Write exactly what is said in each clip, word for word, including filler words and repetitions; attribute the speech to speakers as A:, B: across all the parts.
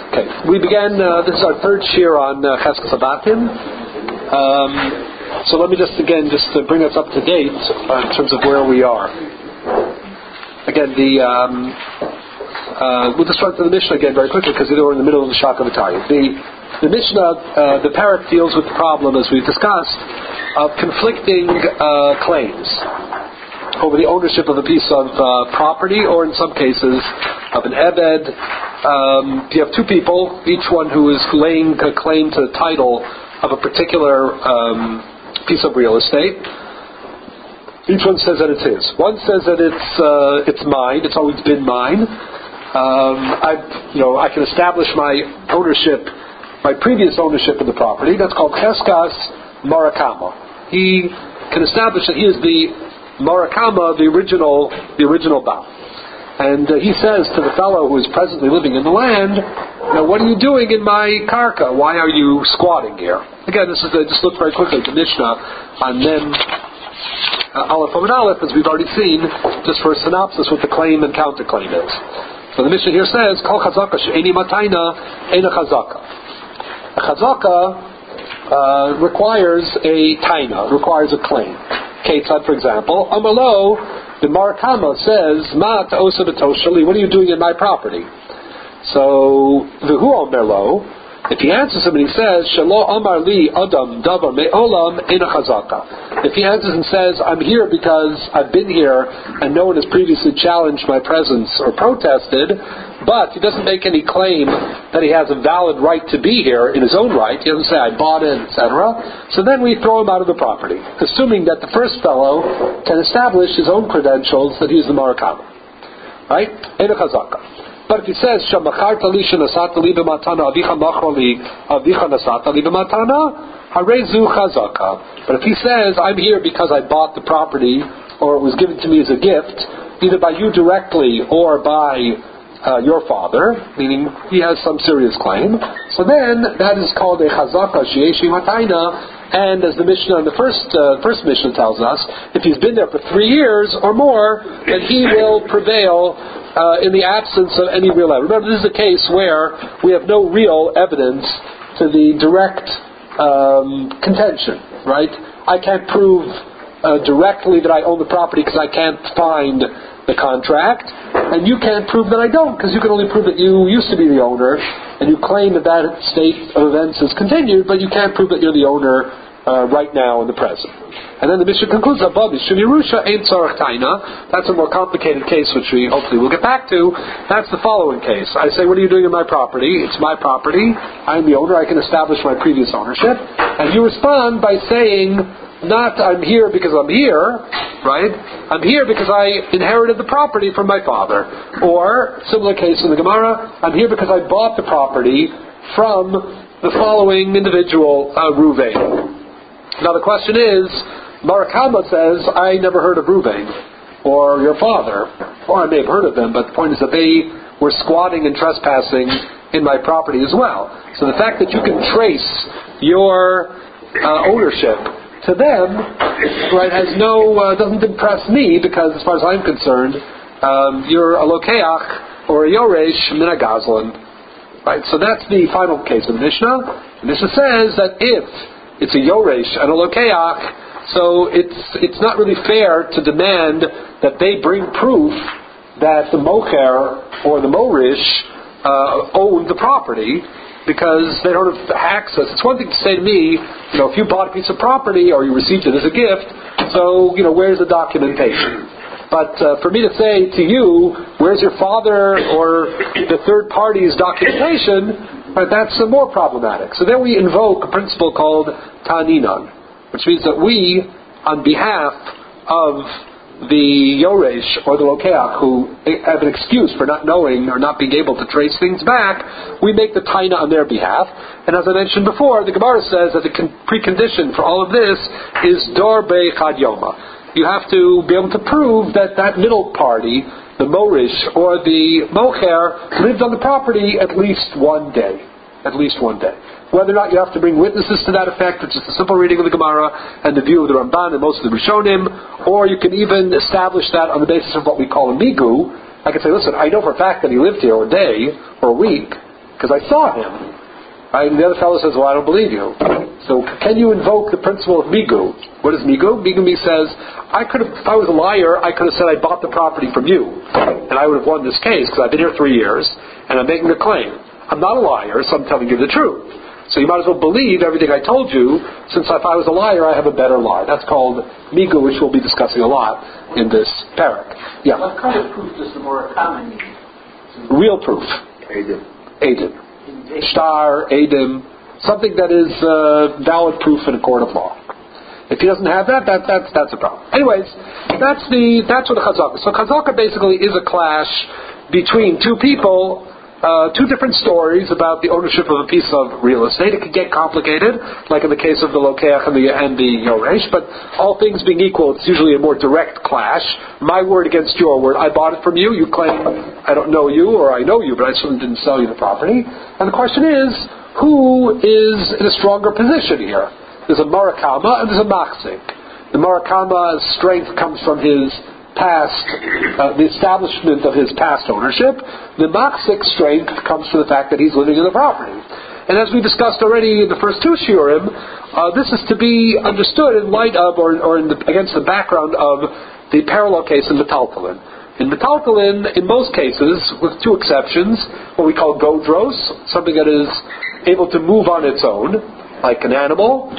A: Okay, we began, uh, this is our third shir on uh, Cheskas Abatim. Um, so let me just again, just to bring us up to date uh, in terms of where we are. Again, the, um, uh, we'll just run through the Mishnah again very quickly because we're in the middle of the Shaka V'Tari. The, the Mishnah, uh, the parak deals with the problem, as we've discussed, of conflicting uh, claims over the ownership of a piece of uh, property, or in some cases of an ebed. Um, you have two people, each one who is laying a claim to the title of a particular um, piece of real estate. Each one says that it's his. One says that it's uh, it's mine. It's always been mine. Um, I, you know, I can establish my ownership, my previous ownership of the property. That's called cheskas marakama. He can establish that he is the Marakama, the original, the original Baal. And uh, he says to the fellow who is presently living in the land, now what are you doing in my karka? Why are you squatting here? Again, this is the, just look very quickly at the Mishnah on Mem uh, Aleph and Aleph, as we've already seen, just for a synopsis what the claim and counterclaim is. So the Mishnah here says, Kol chazaka she'eni matayna, ena chazaka. A chazaka uh, requires a taina, requires a claim. Ketzad, for example, Amalo, the Marakama says, Ma ta'osa b'toshali, what are you doing in my property? So, the Hu Omerlo, if he answers him and he says, Shalo Amar li Adam Davar Me'olam Ena Chazaka. If he answers and says, I'm here because I've been here and no one has previously challenged my presence or protested, but he doesn't make any claim that he has a valid right to be here in his own right. He doesn't say, I bought it, et cetera. So then we throw him out of the property, assuming that the first fellow can establish his own credentials that he's the Marakama. Right? Ena Chazaka. But if he says, Shamacharta li shenasata li b'matana avicha machra li avicha nasata li b'matana, harezu chazaka. But if he says, I'm here because I bought the property, or it was given to me as a gift, either by you directly or by uh, your father, meaning he has some serious claim, so then that is called a chazaka sheyeshi matayna. And as the Mishnah, the first uh, first Mishnah tells us, if he's been there for three years or more, then he will prevail uh, in the absence of any real evidence. Remember, this is a case where we have no real evidence to the direct um, contention, right? I can't prove uh, directly that I own the property because I can't find the contract, and you can't prove that I don't because you can only prove that you used to be the owner, and you claim that that state of events has continued, but you can't prove that you're the owner uh, right now in the present. And then the Mishnah concludes, that's a more complicated case, which we hopefully will get back to. That's the following case. I say, what are you doing in my property? It's my property. I'm the owner. I can establish my previous ownership. And you respond by saying, not I'm here because I'm here, right? I'm here because I inherited the property from my father. Or, similar case in the Gemara, I'm here because I bought the property from the following individual, uh, Ruvain. Now the question is, Marakama says, I never heard of Ruvain, or your father, or I may have heard of them, but the point is that they were squatting and trespassing in my property as well. So the fact that you can trace your uh, ownership to them, right, has no, uh, doesn't impress me, because as far as I'm concerned, um, you're a lokeach or a yoresh min hagazlan, right? So that's the final case of the Mishnah. The Mishnah says that if it's a yoresh and a lokeach, so it's it's not really fair to demand that they bring proof that the mocher or the morish uh, owned the property, because they don't have access. It's one thing to say to me, you know, if you bought a piece of property or you received it as a gift, so, you know, where's the documentation? But uh, for me to say to you, where's your father or the third party's documentation, right, that's uh, more problematic. So then we invoke a principle called ta'aninan, which means that we, on behalf of the yoresh or the lokeach who have an excuse for not knowing or not being able to trace things back, we make the taina on their behalf. And as I mentioned before, the Gemara says that the con- precondition for all of this is dor be'echad yoma. You have to be able to prove that that middle party, the morish or the mocher, lived on the property at least one day. At least one day. Whether or not you have to bring witnesses to that effect, which is the simple reading of the Gemara and the view of the Ramban and most of the Rishonim, or you can even establish that on the basis of what we call a migu. I can say, listen, I know for a fact that he lived here a day or a week, because I saw him. Right? And the other fellow says, well, I don't believe you. So can you invoke the principle of migu? What is migu? Migu says, I could have, if I was a liar, I could have said I bought the property from you, and I would have won this case because I've been here three years and I'm making a claim. I'm not a liar, so I'm telling you the truth. So you might as well believe everything I told you, since if I was a liar, I have a better lie. That's called migu, which we'll be discussing a lot in this parak. Yeah.
B: What kind of proof does the Murakami need?
A: Real proof.
B: Adim.
A: Adim. Star, Adim. Something that is uh, valid proof in a court of law. If he doesn't have that, that that's that's a problem. Anyways, that's the that's what the chazaka. So chazaka basically is a clash between two people. Uh, two different stories about the ownership of a piece of real estate. It could get complicated, like in the case of the Lokeach and the, and the Yoresh, but all things being equal, it's usually a more direct clash. My word against your word. I bought it from you. You claim I don't know you, or I know you, but I certainly didn't sell you the property. And the question is, who is in a stronger position here? There's a Murakama and there's a Machzik. The Murakama's strength comes from his past, uh, the establishment of his past ownership. The Machzik strength comes from the fact that he's living in the property. And as we discussed already in the first two shiurim, uh, this is to be understood in light of, or, or in the, against the background of the parallel case in Metaltalin. In Metaltalin, in most cases, with two exceptions, what we call godros, something that is able to move on its own, like an animal,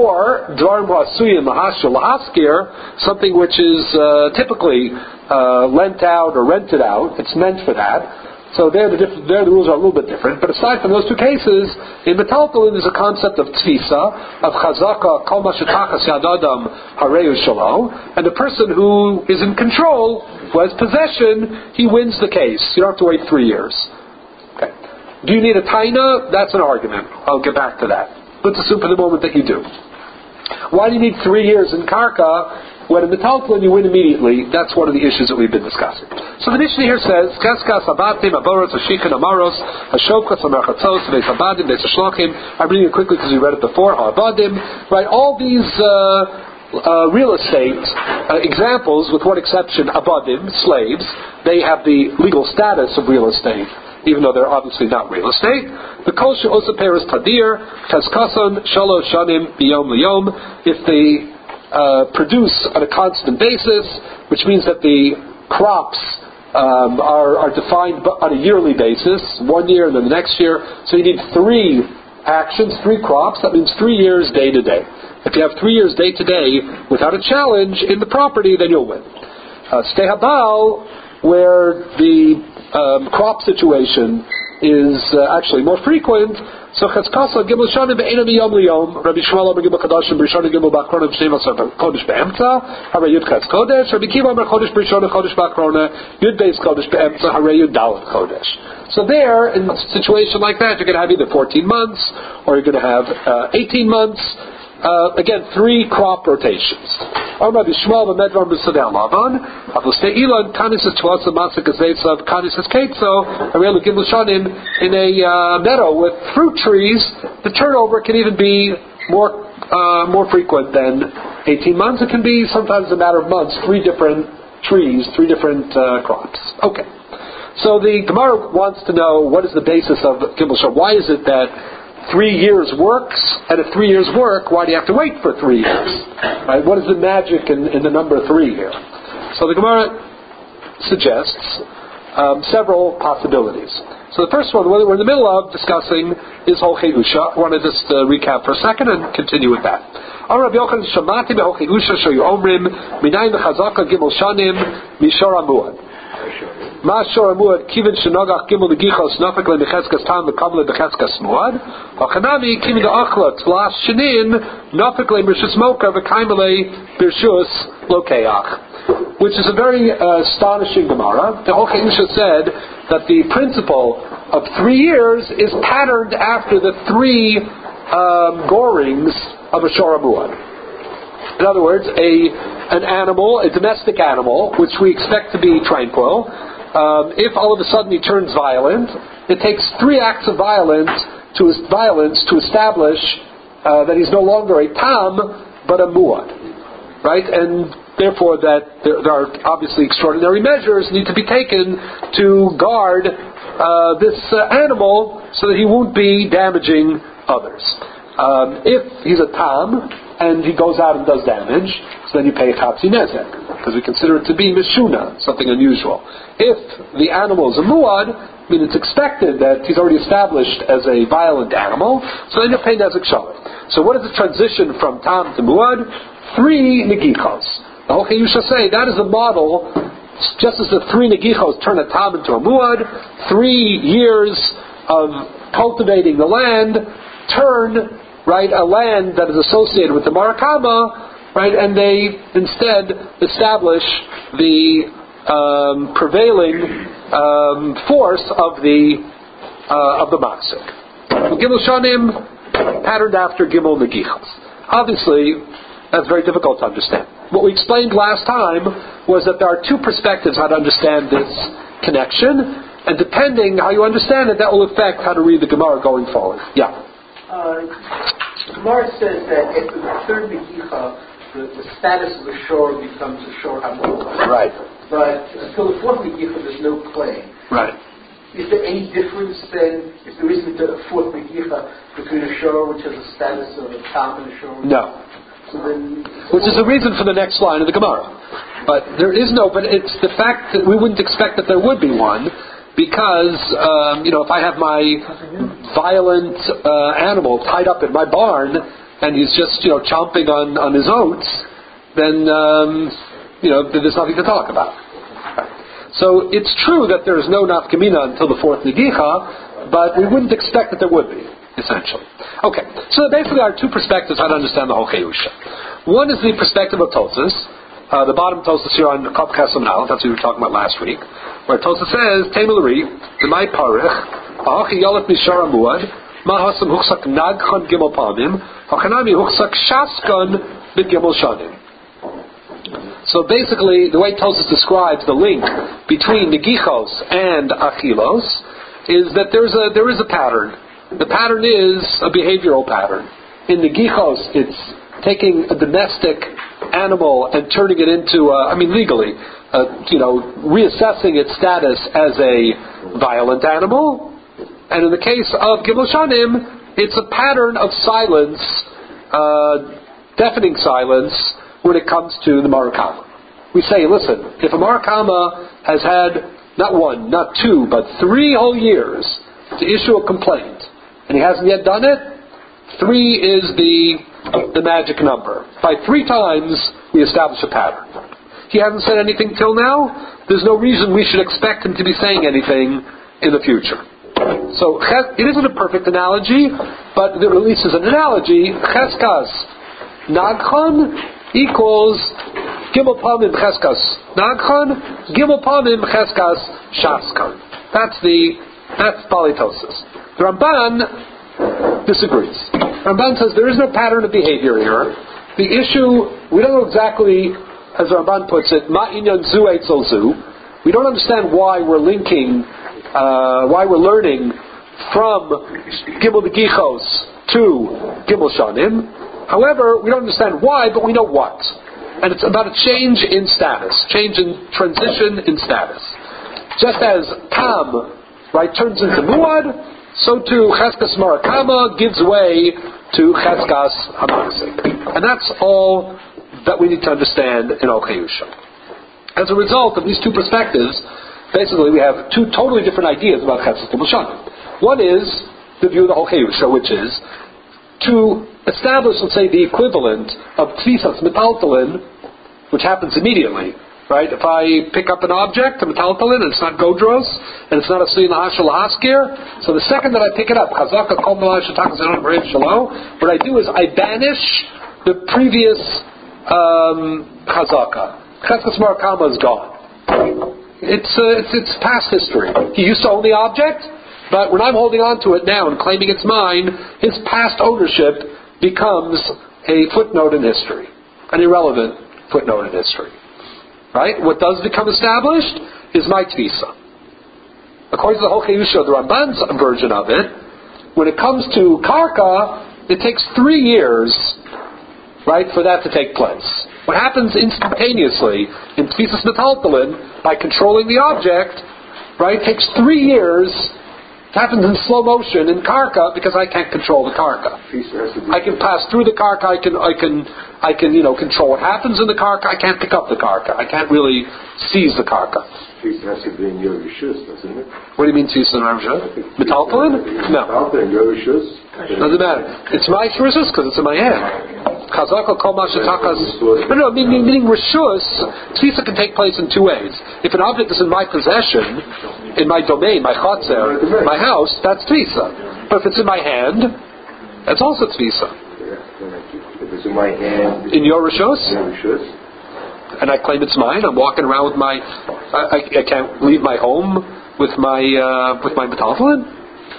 A: or dvarim ha'asuyim lahashil lahaskir, something which is uh, typically uh, lent out or rented out. It's meant for that. So there the, diff- there the rules are a little bit different. But aside from those two cases, in metaltalin there's a concept of tfisa, of chazaka, kol ma shetachas yad adam hareu shalo, and the person who is in control, who has possession, he wins the case. You don't have to wait three years. Okay. Do you need a taina? That's an argument. I'll get back to that. Let's assume for the moment that you do. Why do you need three years in karka when in metaltalin you win immediately? That's one of the issues that we've been discussing. So the Mishnah here says, Keskas, Abatim, Aboros, Ashikan, Amaros, Ashokos, Amarchatzos, Beis Abadim, Beis Ashlochim. I'm reading it quickly because we read it before. Abadim. Right, all these uh, uh, real estate uh, examples, with one exception, Abadim, slaves, they have the legal status of real estate, even though they're obviously not real estate. The kol she'osa peres tadir, tazkason shalosh shanim biyom liyom. If they uh, produce on a constant basis, which means that the crops um, are, are defined on a yearly basis, one year and then the next year. So you need three actions, three crops. That means three years day to day. If you have three years day to day without a challenge in the property, then you'll win. Uh, Stei habal, where the Um, crop situation is uh, actually more frequent. So Chetzkasa Gimel Shanim Be'enam Yom Liyom, Rabbi Shmuel Amar Gimel Kadashim B'Rishonim Gimel Ba'Kronim Shnei Masar Kodesh Be'emtza, Harei Yud Chetz Kodesh, Rabbi Kiva Amar Kodesh B'Rishonim Kodesh Ba'Krona, Yud Beis Kodesh Be'emtza, Harei Yud Dalet Kodesh. So there, in a situation like that, you're going to have either fourteen months or you're going to have uh, eighteen months. Uh, again, three crop rotations. Amar Bishmal v'Medvar b'Sadel Lavan. Avostei Ilan Kanis is Tvatzah Matzah Gazetzav Kanis is Keitzo. Ariel Gimel Shanim in a uh, meadow with fruit trees. The turnover can even be more uh, more frequent than eighteen months. It can be sometimes a matter of months. Three different trees, three different uh, crops. Okay. So the Gemara wants to know what is the basis of Gimel Shanim. Why is it that three years works, and if three years work, why do you have to wait for three years? Right? What is the magic in, in the number three here? So the Gemara suggests um, several possibilities. So the first one, what we're in the middle of discussing, is Holcheusha. I want to just uh, recap for a second and continue with that. Amar Rabbi Yochanan Shamati beHolcheusha Shoyu Omrim Minayin Chazaka Gimel Shanim Mishor Amuad. Mashor Amuad Kivin Shenogach Gimel Negichos Nafek Le Necheskas Tam Lekavle Becheskas Muad Hachanami Kivin Achla Tlas Shenin Nafek Le Mirshus Moka V'Kaimele Birshus Lokeach, which is a very uh, astonishing Gemara. The Holcheusha said that the principle of three years is patterned after the three um, gorings of a Shor Amuad. In other words, a an animal, a domestic animal, which we expect to be tranquil, um, if all of a sudden he turns violent, it takes three acts of violence to violence to establish uh, that he's no longer a tam but a muad, right? And therefore, that there, there are obviously extraordinary measures need to be taken to guard uh, this uh, animal so that he won't be damaging others. Um, if he's a tam and he goes out and does damage, so then you pay chatzi nezek, because we consider it to be mishuna, something unusual. If the animal is a muad, I mean it's expected that he's already established as a violent animal, so then you pay nezek shalom. So what is the transition from tam to muad? Three negichos. The whole Chiyusha say that is a model. Just as the three negichos turn a tam into a muad, three years of cultivating the land turn, right, a land that is associated with the Marakama, right, and they instead establish the um, prevailing um, force of the uh, of the Maksik. Gimel Shanim patterned after Gimel Negichos. Obviously, that's very difficult to understand. What we explained last time was that there are two perspectives how to understand this connection, and depending how you understand it, that will affect how to read the Gemara going forward. Yeah.
B: Uh, Gemara says that after the third Negicha, the, the status of the shore becomes a shore hamul.
A: Right.
B: But until the fourth Negicha, there's no claim.
A: Right.
B: Is there any difference then, if there isn't a fourth Negicha, between a shore which has a status of a tam and a shore?
A: No.
B: So then,
A: which is the reason for the next line of the Gemara. But there is no, but it's the fact that we wouldn't expect that there would be one, because, um, you know, if I have my violent uh, animal tied up in my barn, and he's just, you know, chomping on, on his oats, then, um, you know, there's nothing to talk about. So it's true that there's no nafkamina until the fourth negicha, but we wouldn't expect that there would be, essentially. Okay, so there basically are two perspectives how to understand the whole Chiyusha. One is the perspective of Tosas, uh, the bottom Tosas here on Kaf Chesam Aleph, that's what we were talking about last week, where Tosas says, Temelari, Demai Parich, Ahachi Yolet Mishara Muad, Mahasam Huchsak Nagchan Gimel Pamim, Hachanami Huchsak Shaskan Bit Gimel Shanim. So basically, the way Tosas describes the link between Negichos and Achilos is that there's a, there is a pattern. The pattern is a behavioral pattern. In Negichos, it's taking a domestic animal and turning it into, a, I mean legally, uh, you know, reassessing its status as a violent animal. And in the case of Gimel Shanim, it's a pattern of silence, uh, deafening silence, when it comes to the Marakama. We say, listen, if a Marakama has had not one, not two, but three whole years to issue a complaint, and he hasn't yet done it, three is the the magic number. By three times, we establish a pattern. He hasn't said anything till now, there's no reason we should expect him to be saying anything in the future. So, it isn't a perfect analogy, but it at least is an analogy. Cheskas Nagchan equals Gimel Pamim Cheskas Nagchan, Gimel Pamim Cheskas Shaskan. That's the, that's Balitosis. The Ramban disagrees. The Ramban says there is no pattern of behavior here. The issue, we don't know exactly, as the Ramban puts it, Ma inyan zu etzel zu. We don't understand why we're linking, uh, why we're learning from Gimel Negichos to Gimel Shanim. However, we don't understand why, but we know what. And it's about a change in status, change in transition in status. Just as Tam, right, turns into Muad, so too Cheskas Marakama gives way to Cheskas Hamaksik. And that's all that we need to understand in Al Chiyusha. As a result of these two perspectives, basically we have two totally different ideas about Cheskas Gimel Shanim. One is the view of the Al Chiyusha, which is to establish, let's say, the equivalent of Tfisas Metaltalin, which happens immediately. Right? If I pick up an object, a metaltalin, and it's not godros, and it's not a sli lahashal lahaskir, so the second that I pick it up, chazaka kol malay shatak zanon b'rev shalo, what I do is I banish the previous um, chazaka. Cheskas Marakama is gone. It's, uh, it's it's past history. He used to own the object, but when I'm holding on to it now and claiming it's mine, his past ownership becomes a footnote in history, an irrelevant footnote in history. Right? What does become established is my tvisa. According to the Hol Chiyusha, the Ramban's version of it, when it comes to karka, it takes three years, right, for that to take place. What happens instantaneously in tvisas metaltalin, by controlling the object, right? It takes three years. It happens in slow motion in karka because I can't control the karka. I can pass through the karka. I can, I can, I can, you know, control what happens in the karka. I can't pick up the karka. I can't really seize the karka.
C: It has to be in your rishus, doesn't it?
A: What do you mean seize in my rishus? Metaltalin? No.
C: Metaltalin, your rishus.
A: Doesn't matter. It's my rishus because it's in my hand. Chazaka kol mashatakas. No, no, meaning, meaning rishus, tfisa can take place in two ways. If an object is in my possession, in my domain, my chotzer, my house, that's tfisa. But if it's in my hand, that's also tfisa.
C: If it's in my hand,
A: in your rishus,
C: rishus,
A: and I claim it's mine, I'm walking around with my, I, I, I can't leave my home with my uh, with my metaltalin.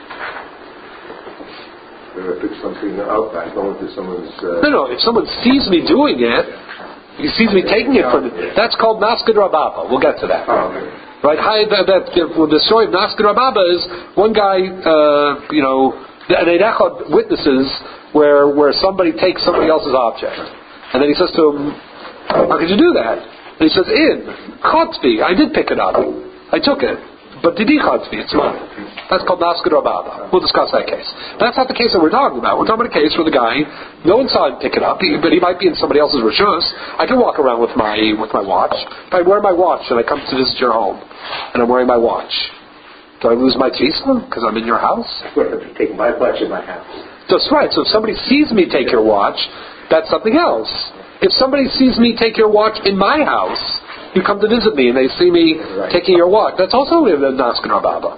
C: I pick something up, I go into someone's... Uh...
A: No, no, if someone sees me doing it, he sees me taking it from me, that's called Naskid Rababa. We'll get to that.
C: Oh, okay.
A: Right? That, that, the story of Naskid Rababa is one guy, uh, you know, and Echad witnesses where, where somebody takes somebody else's object. And then he says to him, how could you do that? And he says, in, Chotzbi, I did pick it up. I took it. But Didi Chotzbi, it's mine. That's called Naskid Rababa. We'll discuss that case. But that's not the case that we're talking about. We're talking about a case where the guy, no one saw him pick it up, but he might be in somebody else's rishus. I can walk around with my with my watch. If I wear my watch and I come to visit your home, and I'm wearing my watch, do I lose my tefillah because I'm in your house?
B: Take my watch in my house.
A: That's right. So if somebody sees me take your watch, that's something else. If somebody sees me take your watch in my house, you come to visit me and they see me right. taking your watch, that's also a Naskid Rababa.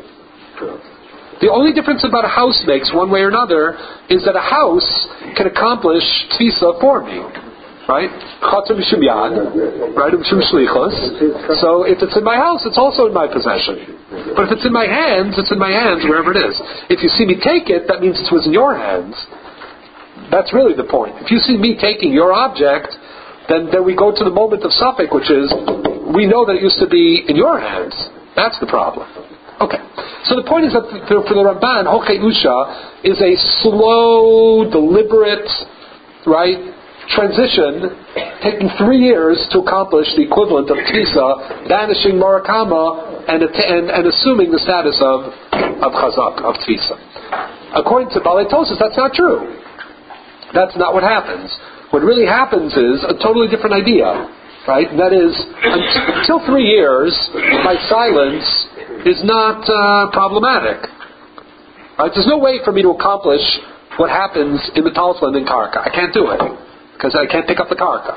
A: The only difference about a house makes, one way or another, is that a house can accomplish tfisa for me. Right? Chatzah mishum yad, right? Mishum shlichus. So if it's in my house, it's also in my possession. But if it's in my hands, it's in my hands wherever it is. If you see me take it, that means it was in your hands. That's really the point. If you see me taking your object, then, then we go to the moment of suffix, which is, we know that it used to be in your hands. That's the problem. Okay. So the point is that for the Ramban, Hokei Usha is a slow, deliberate, right, transition, taking three years to accomplish the equivalent of Tfisa, banishing Morakama, and, and, and assuming the status of, of Chazak, of Tfisa. According to Balei Tosas, that's not true. That's not what happens. What really happens is a totally different idea, right? And that is, until three years, my silence is not uh, problematic. Right? There's no way for me to accomplish what happens in the Talflin in Karka. I can't do it, because I can't pick up the Karka.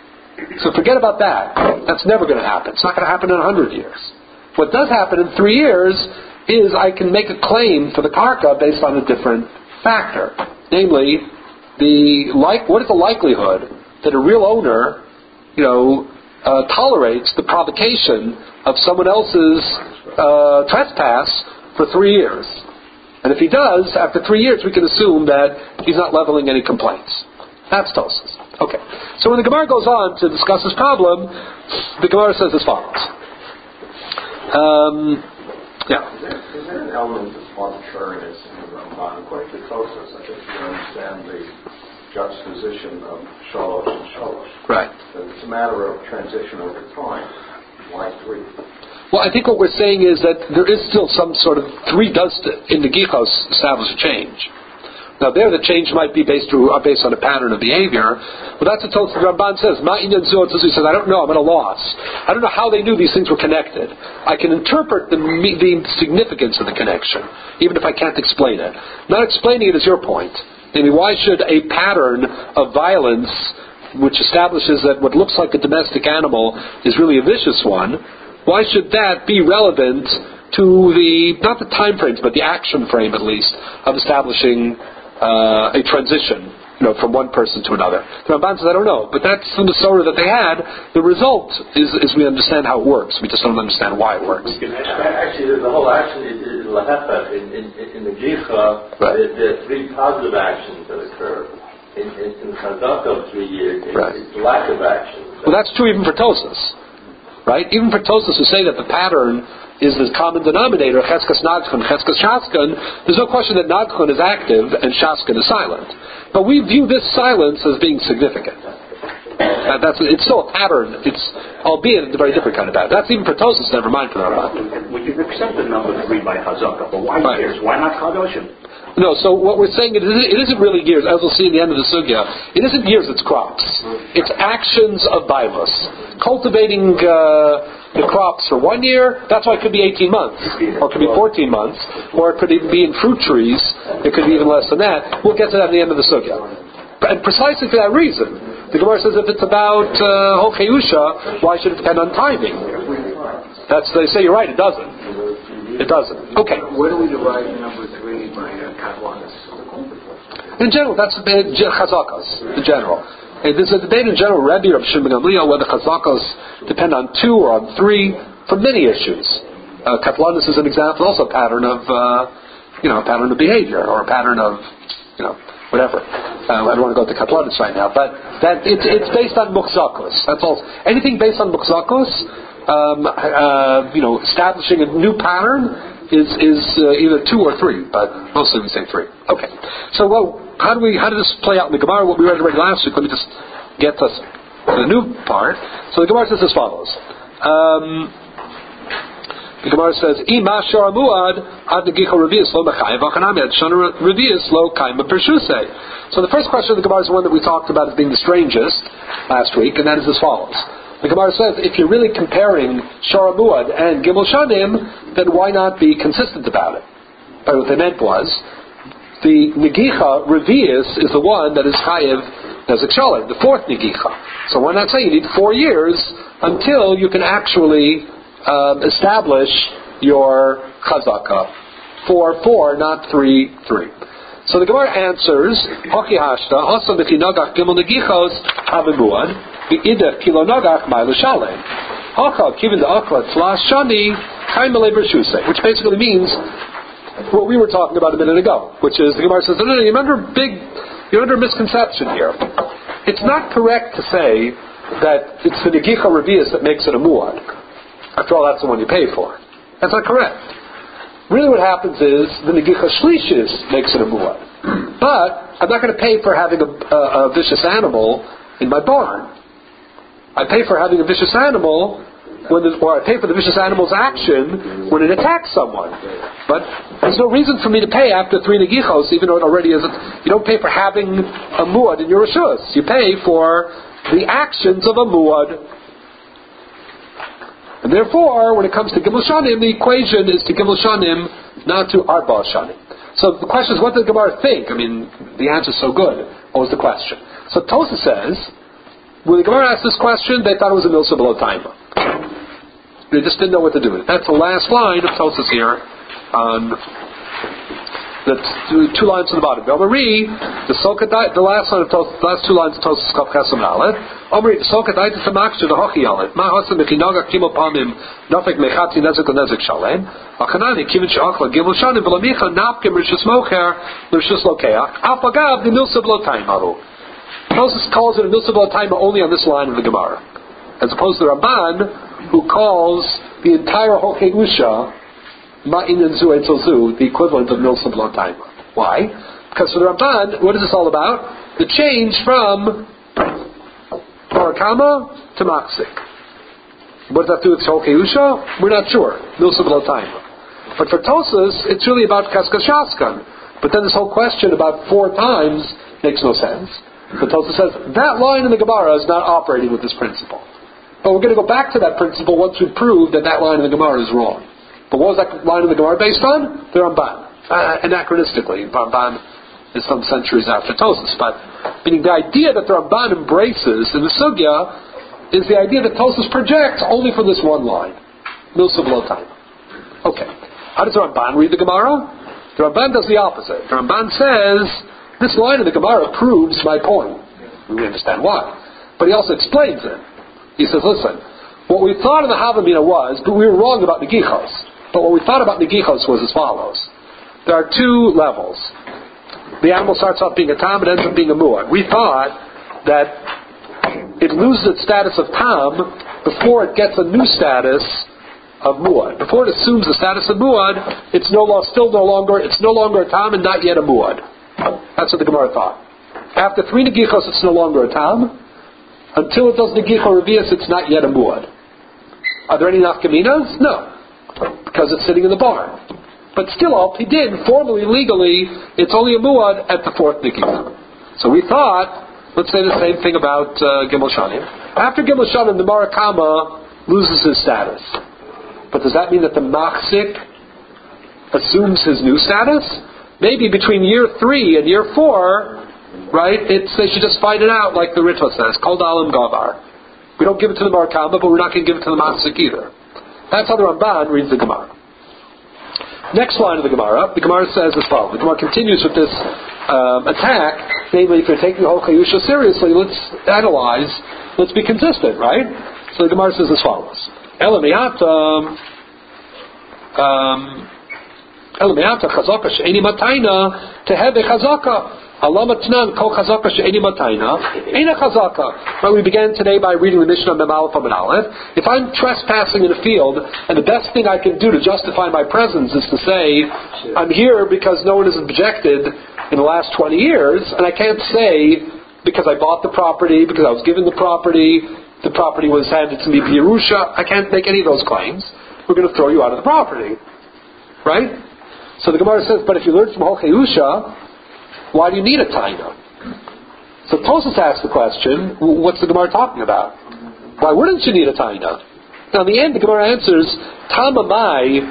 A: So forget about that. That's never going to happen. It's not going to happen in a hundred years. What does happen in three years is I can make a claim for the Karka based on a different factor. Namely, the like, what is the likelihood that a real owner, you know, uh, tolerates the provocation of someone else's uh, trespass for three years? And if he does, after three years, we can assume that he's not leveling any complaints. That's Tosas. Okay. So when the Gemara goes on to discuss this problem, the Gemara says as follows. Um, yeah.
D: Is there an element of arbitrariness in the Ramban? According to Tosas, I think you understand the juxtaposition of shalosh and shalosh.
A: Right.
D: That it's a matter of transition over time. Why three?
A: Well, I think what we're saying is that there is still some sort of three does in the Gichos establish a change. Now there the change might be based, through, uh, based on a pattern of behavior, but that's what the Ramban says. He says, I don't know, I'm at a loss. I don't know how they knew these things were connected. I can interpret the, the significance of the connection, even if I can't explain it. Not explaining it is your point. I mean, why should a pattern of violence, which establishes that what looks like a domestic animal is really a vicious one, why should that be relevant to the, not the time frames, but the action frame at least, of establishing uh, a transition, you know, from one person to another? The Ramban says, I don't know, but that's the Masorah that they had. The result is, is we understand how it works. We just don't understand why it works.
E: Actually, the whole action is lahefa. In, in, in the Gicha, right. there, there are three positive actions that occur. In, in, in the Chazaka of three years, it, right. it's lack of action.
A: Well, that's true even for Tosas. Right? Even for Tosas who say that the pattern is the common denominator, Cheskas Nadchon, Cheskas Shaskan, there's no question that Nadchon is active and Shaskan is silent. But we view this silence as being significant. Uh, that's it's still a pattern. It's albeit a very different kind of pattern. That's even for Tosfos. Never mind for the Ramban.
F: We can accept the number three by Chazaka, but why
A: Right.
F: years? Why not Chadoshim?
A: No, so what we're saying is it isn't really years, as we'll see in the end of the sugya. It isn't years; it's crops. It's actions of bilos. Cultivating uh, the crops for one year. That's why it could be eighteen months, or it could be fourteen months, or it could even be in fruit trees. It could be even less than that. We'll get to that at the end of the sugya. And precisely for that reason, the Gemara says if it's about uh, Hokeyusha, why should it depend on timing? That's they say you're right. It doesn't. It doesn't. Okay.
B: Where do we derive number three by uh, Katlanis?
A: In general, that's the debate, chazakas, in general. And there's a debate in general, Rebbe or Shimon Gamliel, whether chazakas depend on two or on three, for many issues. Uh, Katlanis is an example, also a pattern of, uh, you know, a pattern of behavior, or a pattern of, you know, whatever. Uh, I don't want to go to Katlanis right now, but that it's, it's based on muchzakos. That's all. Anything based on muchzakos, um, uh, you know, establishing a new pattern is is uh, either two or three, but mostly we say three. Okay. So, well, how do we how did this play out in the Gemara? What we read already last week. Let me just get us to the new part. So the Gemara says as follows. Um, the Gemara says, "Ima shara muad ad negicha revius lo mechayev v'chanami ad shana revius lo kaima pershusei." So the first question of the Gemara is one that we talked about as being the strangest last week, and that is as follows. The Gemara says, if you're really comparing Shara Muad and Gimel Shanim, then why not be consistent about it? But what they meant was, the Negicha, Revius, is the one that is Chayev Nezek Shalem, the fourth Negicha. So why not say you need four years until you can actually um, establish your Chazaka? Four, four, not three, three. So the Gemara answers, Hoki Hashta, Hasa Mechinagach Gimel Negichos Havimuad, Ida kilo nagach ma'ila shalem. Hacha given the akla tzlas shani kaimale bershuse, which basically means what we were talking about a minute ago, which is the Gemara says, no, no, no, you're under a big, you're under a misconception here. It's not correct to say that it's the negicha revius that makes it a muad. After all, that's the one you pay for. That's not correct. Really, what happens is the negicha shlishis makes it a muad. But I'm not going to pay for having a, a, a vicious animal in my barn. I pay for having a vicious animal when the, or I pay for the vicious animal's action when it attacks someone. But there's no reason for me to pay after three negichos, even though it already isn't. You don't pay for having a muad in your rishus. You pay for the actions of a muad. And therefore, when it comes to Gimel Shanim, the equation is to Gimel Shanim, not to Arba Shanim. So the question is, what did the Gemara think? I mean, the answer is so good. What was the question? So Tosfos says, when the Gemara asked this question, they thought it was a milsa below taima. They just didn't know what to do with it. That's the last line of Tosfos here, on the two, two lines on the bottom. Omri, the Sokadai, the last line of Tosfos, the last two lines of Tosfos Kaf Chesam Aleph. Omri, the Sokadai to Samaksh to the Hochi Aleph. Ma Hasam Mechinaga Kimo Panim Nafik Mechatzi Nezek and Nezek Shalem. Achanani Kivin Shachla Gimel Shanim Velamicha Napkim Rishus Mocher Rishus Lokeach. Afagav the milsa below taima. Tosfos calls it a milsa below taima only on this line of the Gemara, as opposed to the Ramban, who calls the entire Hokei Usha Ma'in and Zu Eitzel Zu the equivalent of milsa below taima. Why? Because for the Ramban, what is this all about? The change from Barakama to Maksik. What does that do with Hokei Usha? We're not sure. Milsa below taima. But for Tosfos, it's really about Kaskashaskan. But then this whole question about four times makes no sense. But Tosfos says, that line in the Gemara is not operating with this principle. But we're going to go back to that principle once we prove that that line in the Gemara is wrong. But what was that line in the Gemara based on? The Ramban. Uh, anachronistically, Ramban is some centuries after Tosfos. But meaning the idea that the Ramban embraces in the Sugya is the idea that Tosfos projects only from this one line. Milsa below time. Okay. How does the Ramban read the Gemara? The Ramban does the opposite. The Ramban says, this line in the Gemara proves my point. We understand why. But he also explains it. He says, listen, what we thought of the Havamina was, but we were wrong about Negichos. But what we thought about Negichos was as follows. There are two levels. The animal starts off being a Tam and ends up being a Muad. We thought that it loses its status of Tam before it gets a new status of Muad. Before it assumes the status of Muad, it's no lo- still no longer, it's no longer a Tam and not yet a Muad. That's what the Gemara thought. After three Negichos, it's no longer a Tam. Until it does Negicha or Revius, it's not yet a muad. Are there any nafkaminas? No. Because it's sitting in the barn. But still, al pidin, formally, legally, it's only a muad at the fourth Negicha. So we thought, let's say the same thing about uh, Gimel Shanim. After Gimel Shanim, the Marakama loses his status. But does that mean that the Machzik assumes his new status? Maybe between year three and year four, right, it's, they should just find it out like the Ritva says, Kol Dalam Gavar. We don't give it to the Marakama, but we're not going to give it to the Machzik either. That's how the Ramban reads the Gemara. Next line of the Gemara, the Gemara says as follows. The Gemara continues with this um, attack, namely, if you're taking Hol Chayusha seriously, let's analyze, let's be consistent, right? So the Gemara says as follows. Elamiyata, um, Elamiyata chazaka she'eni matayna tehebe chazaka. Allah matnan kol chazaka she'eni matayna eina chazaka. Right, we began today by reading the Mishnah Mem Aleph Amud Aleph. If I'm trespassing in a field, and the best thing I can do to justify my presence is to say, I'm here because no one has objected in the last twenty years, and I can't say because I bought the property, because I was given the property, the property was handed to me via Yerusha. I can't make any of those claims. We're going to throw you out of the property. Right? So the Gemara says, but if you learn from Hol Chayusha, why do you need a taina? So Tosfos asks the question, what's the Gemara talking about? Why wouldn't you need a taina? Now in the end the Gemara answers, Tamamai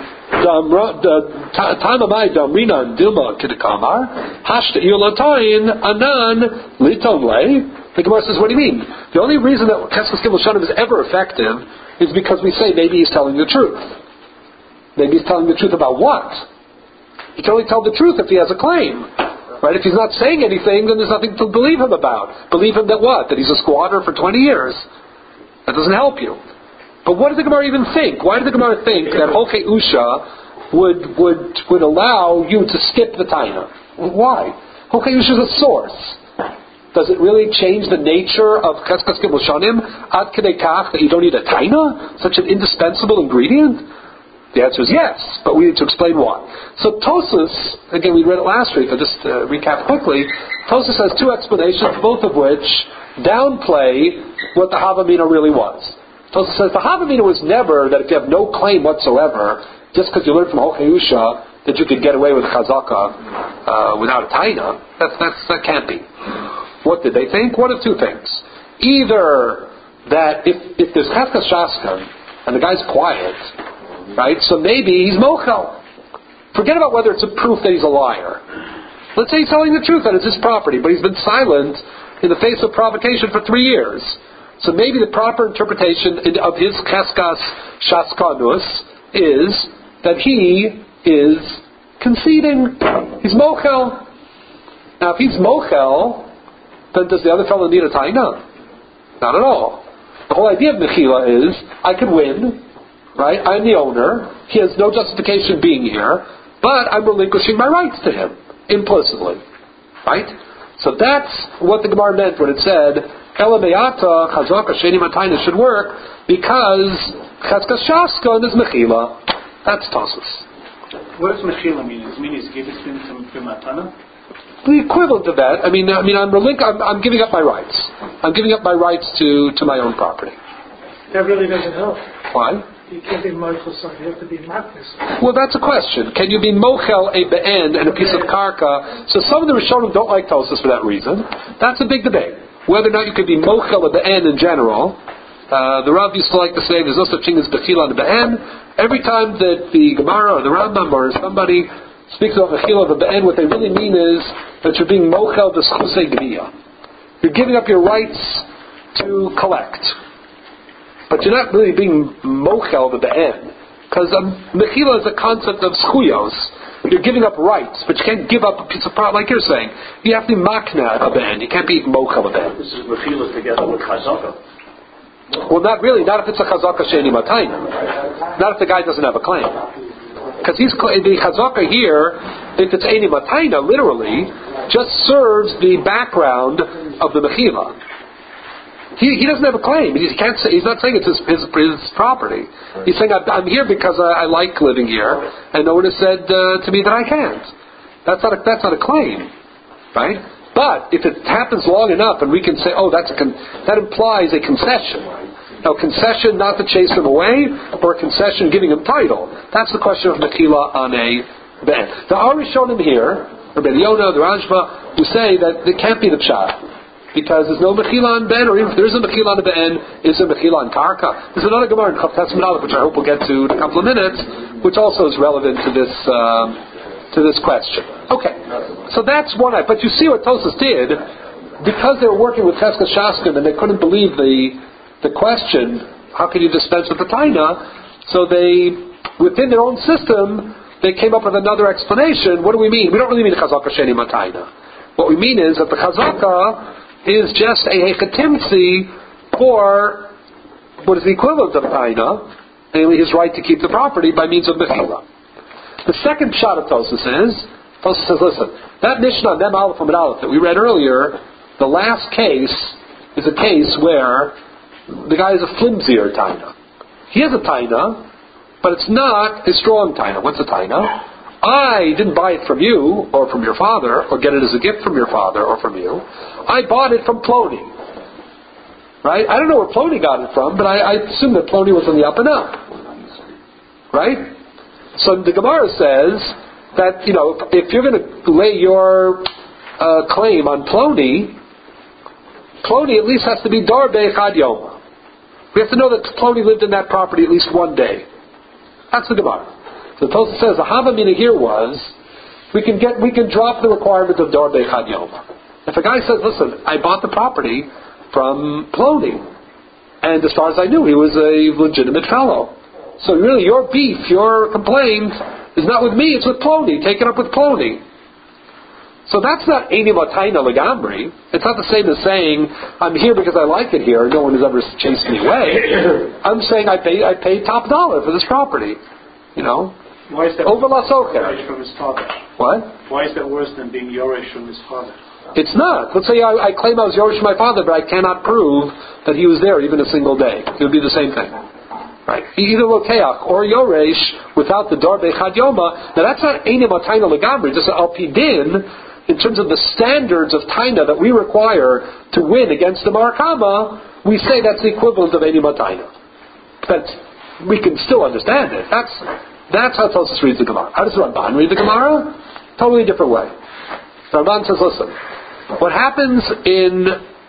A: Tamamai Damrina Dilma Kidakamar Hashta Yolatayin Anan Litomle. The Gemara says, what do you mean? The only reason that Cheskos Gimel Shanim is ever effective is because we say maybe he's telling the truth. Maybe he's telling the truth about what? He can only tell the truth if he has a claim. Right? If he's not saying anything, then there's nothing to believe him about. Believe him that what? That he's a squatter for twenty years. That doesn't help you. But what did the Gemara even think? Why did the Gemara think that Hol Chayusha would would would allow you to skip the taina? Why? Hol Chayusha is a source. Does it really change the nature of Cheskos Gimel Shanim ad kedei kach that you don't need a taina? Such an indispensable ingredient? The answer is yes, but we need to explain why. So Tosfos, again we read it last week, I'll just uh, recap quickly. Tosfos has two explanations, both of which downplay what the Havamina really was. Tosfos says the Havamina was never that if you have no claim whatsoever, just because you learned from Hol Chayusha that you could get away with Chazaka uh, without a taina. That's, that's, that can't be. What did they think? One of two things. Either that if, if there's Cheskos Shaskan and the guy's quiet, right? So maybe he's mochel. Forget about whether it's a proof that he's a liar. Let's say he's telling the truth that it's his property, but he's been silent in the face of provocation for three years. So maybe the proper interpretation of his cheskas shaskanus is that he is conceding. He's mochel. Now, if he's mochel, then does the other fellow need a taina? Not at all. The whole idea of mechila is I could win. Right? I'm the owner. He has no justification being here, but I'm relinquishing my rights to him implicitly. Right? So that's what the Gemara meant when it said Ela Me'ata Chazaka Sheni Matayna should work because Cheskos Shaskan is Mechila. That's Tosfos.
F: What does Mechila mean? Does it mean he's giving it to Matana?
A: The equivalent of that. I mean, I mean, I'm, relinqu- I'm, I'm giving up my rights. I'm giving up my rights to, to my own property.
G: That really doesn't help.
A: Why?
G: You can't be mochel something. You have to be matnas.
A: Well, that's a question. Can you be mochel a be'en and a piece of karka? So some of the Rishonim don't like Tosfos for that reason. That's a big debate. Whether or not you could be mochel a be'en in general. Uh, the Rav used to like to say there's no such thing as bechila on the be'en. Every time that the Gemara or the Rambam or somebody speaks about bechila of a be'en, what they really mean is that you're being mochel b'schusei gviya. You're giving up your rights to collect. But you're not really being mochel to the end. Because um, mechila is a concept of schuyos. You're giving up rights, but you can't give up a piece of property, like you're saying. You have to be makna a ben. You can't be mochel a ben.
F: This is mechila together with chazaka.
A: Well, not really. Not if it's a chazaka sheni matayna. Not if the guy doesn't have a claim. Because he's the chazaka here, if it's eni matayna, literally, just serves the background of the mechila. He, he doesn't have a claim. He can't say, he's not saying it's his, his, his property. He's saying, I'm here because I, I like living here, and no one has said uh, to me that I can't. That's not a, that's not a claim, right? But if it happens long enough, and we can say, oh, that's a con- that implies a concession. Now, concession not to chase him away, or a concession giving him title. That's the question of Mechila on a ben. Now, Ari shown him here, or Ben Yonah, the Rajba, who say that it can't be the Pshat. Because there's no Mechila on Ben, or even if there is a Mechila on Ben, is there Mechila on Karka? There's another Gemara in Chavtes Menalef, which I hope we'll get to in a couple of minutes, which also is relevant to this um, to this question. Okay, so that's one. But you see what Tosas did, because they were working with Cheskas Shaskin and they couldn't believe the the question, how can you dispense with the Taina? So they, within their own system, they came up with another explanation. What do we mean? We don't really mean the Chazaka Sheni Mataina. What we mean is that the Chazaka is just a Hechatimtzi for what is the equivalent of Taina, namely his right to keep the property by means of Mechila. The second shot of Tosas is, Tosas says, listen, that Mishnah, Mem Aleph Amid Aleph, that we read earlier, the last case is a case where the guy is a flimsier Taina. He has a Taina, but it's not a strong Taina. What's a Taina? I didn't buy it from you, or from your father, or get it as a gift from your father, or from you. I bought it from Plony. Right? I don't know where Plony got it from, but I, I assume that Plony was on the up and up. Right? So the Gemara says that, you know, if you're going to lay your uh, claim on Plony, Plony at least has to be Dar Be'echad Yoma. We have to know that Plony lived in that property at least one day. That's the Gemara. So Tosafos says the Havamina here was we can get we can drop the requirement of Dar Be'echad Yoma. If a guy says, listen, I bought the property from Plony, and as far as I knew, he was a legitimate fellow. So really, your beef, your complaint, is not with me, it's with Plony. Take it up with Plony. So that's not Eini Mataina Legambri. It's not the same as saying, I'm here because I like it here, no one has ever chased me away. I'm saying I paid I paid top dollar for this property. You know?
F: Why is that
A: over Lasoker.
F: Yoresh from his father?
A: What?
F: Why is that worse than being Yoresh from his father?
A: It's not. Let's say I, I claim I was Yoresh from my father, but I cannot prove that he was there even a single day. It would be the same thing. Right? Either Lokeach or Yoresh without the Dar Be'echad Yoma. Now that's not Eini Mataina Legambri, just Al Pi Din, in terms of the standards of Taina that we require to win against the Marakama, we say that's the equivalent of Eini Mataina. But we can still understand it. That's that's how Tosafos reads the Gemara. How does the Ramban read the Gemara? Totally different way. The Ramban says, listen, what happens in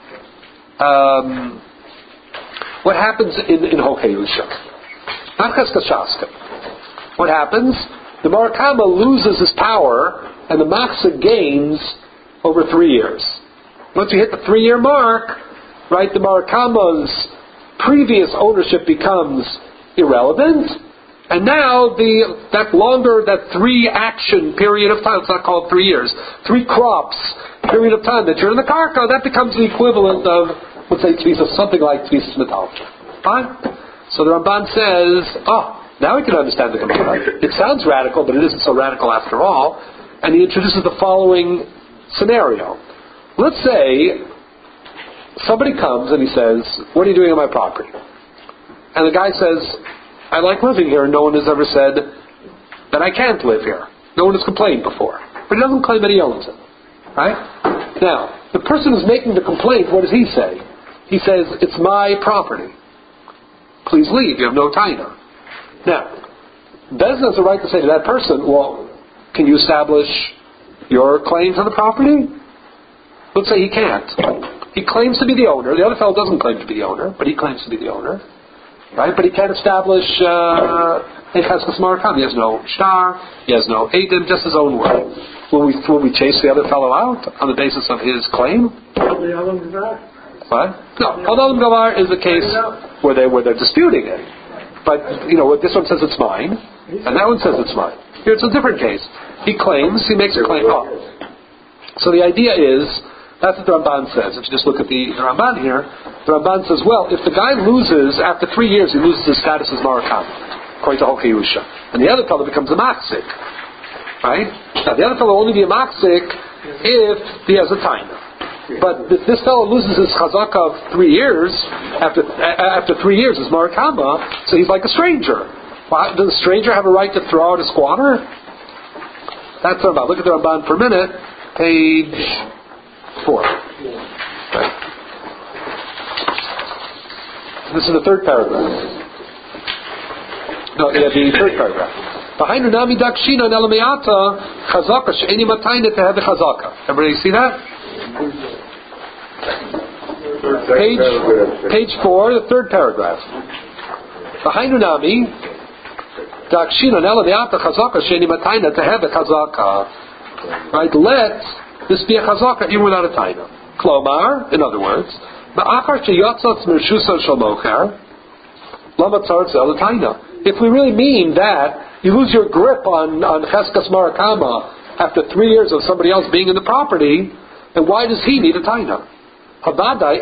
A: um, what happens in, in Hokeyusha? Not Cheskas Shaskin. What happens? The Marakama loses his power and the Machsa gains over three years. Once you hit the three-year mark, right, the Marakama's previous ownership becomes irrelevant, and now the that longer, that three-action period of time, it's not called three years, three crops period of time that you're in the Karka, that becomes the equivalent of, let's say, Tvisas, something like Tvisas Metalcha. Fine? So the Ramban says, oh, now we can understand the Gemara. It sounds radical, but it isn't so radical after all. And he introduces the following scenario. Let's say somebody comes and he says, what are you doing on my property? And the guy says, I like living here, and no one has ever said that I can't live here. No one has complained before. But he doesn't claim that he owns it. Right? Now, the person who's making the complaint, what does he say? He says, it's my property. Please leave, you have no taina. Now, Bezdin has the right to say to that person, well, can you establish your claim to the property? Let's say he can't. He claims to be the owner. The other fellow doesn't claim to be the owner, but he claims to be the owner. Right? But he can't establish a Cheskas Marakam. He has no shtar, he has no edim, just his own word. Will we, will we chase the other fellow out on the basis of his claim? What? No. Olam Gavar is a case where, they, where they're disputing it. But, you know, this one says it's mine, and that one says it's mine. Here it's a different case. He claims, he makes a claim. Oh. So the idea is, that's what the Ramban says. If you just look at the, the Ramban here, the Ramban says, well, if the guy loses, after three years, he loses his status as Marakam, according to Hokeyusha. And the other fellow becomes a Maksik. Right? Now, the other fellow will only be a Maksik if he has a Taina. But if this fellow loses his Chazaka of three years, after after three years is Marakama, so he's like a stranger. Why, does a stranger have a right to throw out a squatter? That's the Ramban. Look at the Ramban for a minute. Page Four. Right. This is the third paragraph. No, yeah, the third paragraph. Everybody see that? Page, page four, the third paragraph. Right, let this be a chazaka even without a taina. Klomar, in other words, if we really mean that you lose your grip on, on Cheskas Marakama after three years of somebody else being in the property, then why does he need a taina? The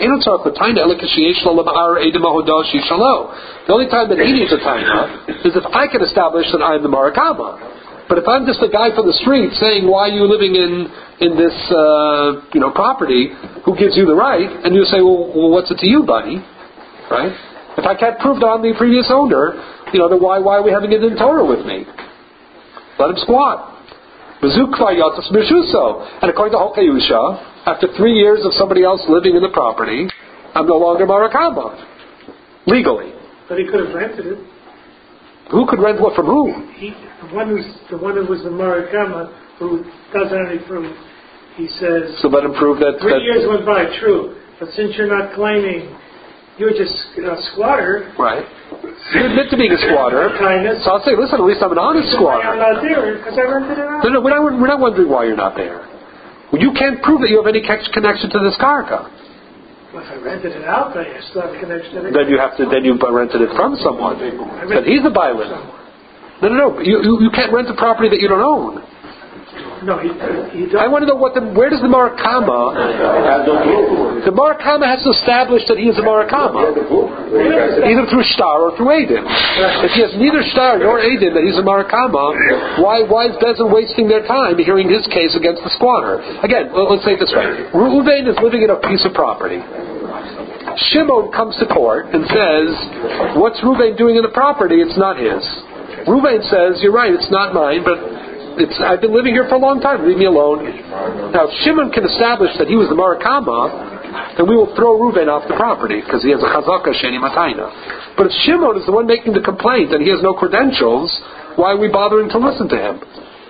A: only time that he needs a taina is if I can establish that I'm the Marakama. But if I'm just a guy from the street saying, why are you living in in this uh, you know property, who gives you the right? And you say, well, well, what's it to you, buddy? Right? If I can't prove that I'm the previous owner, you know, then why why are we having it in Torah with me? Let him squat. And according to Hokayusha, after three years of somebody else living in the property, I'm no longer Marakama. Legally.
G: But he could have rented it.
A: Who could rent what from whom?
G: He, the one who's the one who was the Marakama, who doesn't have any proof. He says.
A: So let him prove that.
G: Three
A: that,
G: years went by, true. But since you're not claiming you're just a squatter.
A: Right. You admit to being a squatter.
G: Kindness.
A: So I'll say, listen, at least I'm an honest squatter.
G: I'm not there because I rented it out.
A: No, no, we're not, we're not wondering why you're not there. Well, you can't prove that you have any connection to this karka.
G: Well, if I rented it out, then I still have a connection to it.
A: Then you have to. Then you rented it from someone. Then he's a bailing. No, no, no. You, you you can't rent a property that you don't own.
G: No, he, he doesn't.
A: I want to know what the where does the Marakama? The Marakama has to establish that he is a Marakama, either through Shtar or through Eidim. If he has neither Shtar nor Eidim that he's a Marakama, why why is Bezin wasting their time hearing his case against the squatter? Again, let's say it this way: Reuven is living in a piece of property. Shimon comes to court and says, "What's Reuven doing in the property? It's not his." Reuven says, "You're right, it's not mine, but." It's, I've been living here for a long time. Leave me alone. Now, if Shimon can establish that he was the Marakama, then we will throw Reuven off the property because he has a chazaka sheni matayna. But if Shimon is the one making the complaint and he has no credentials, why are we bothering to listen to him?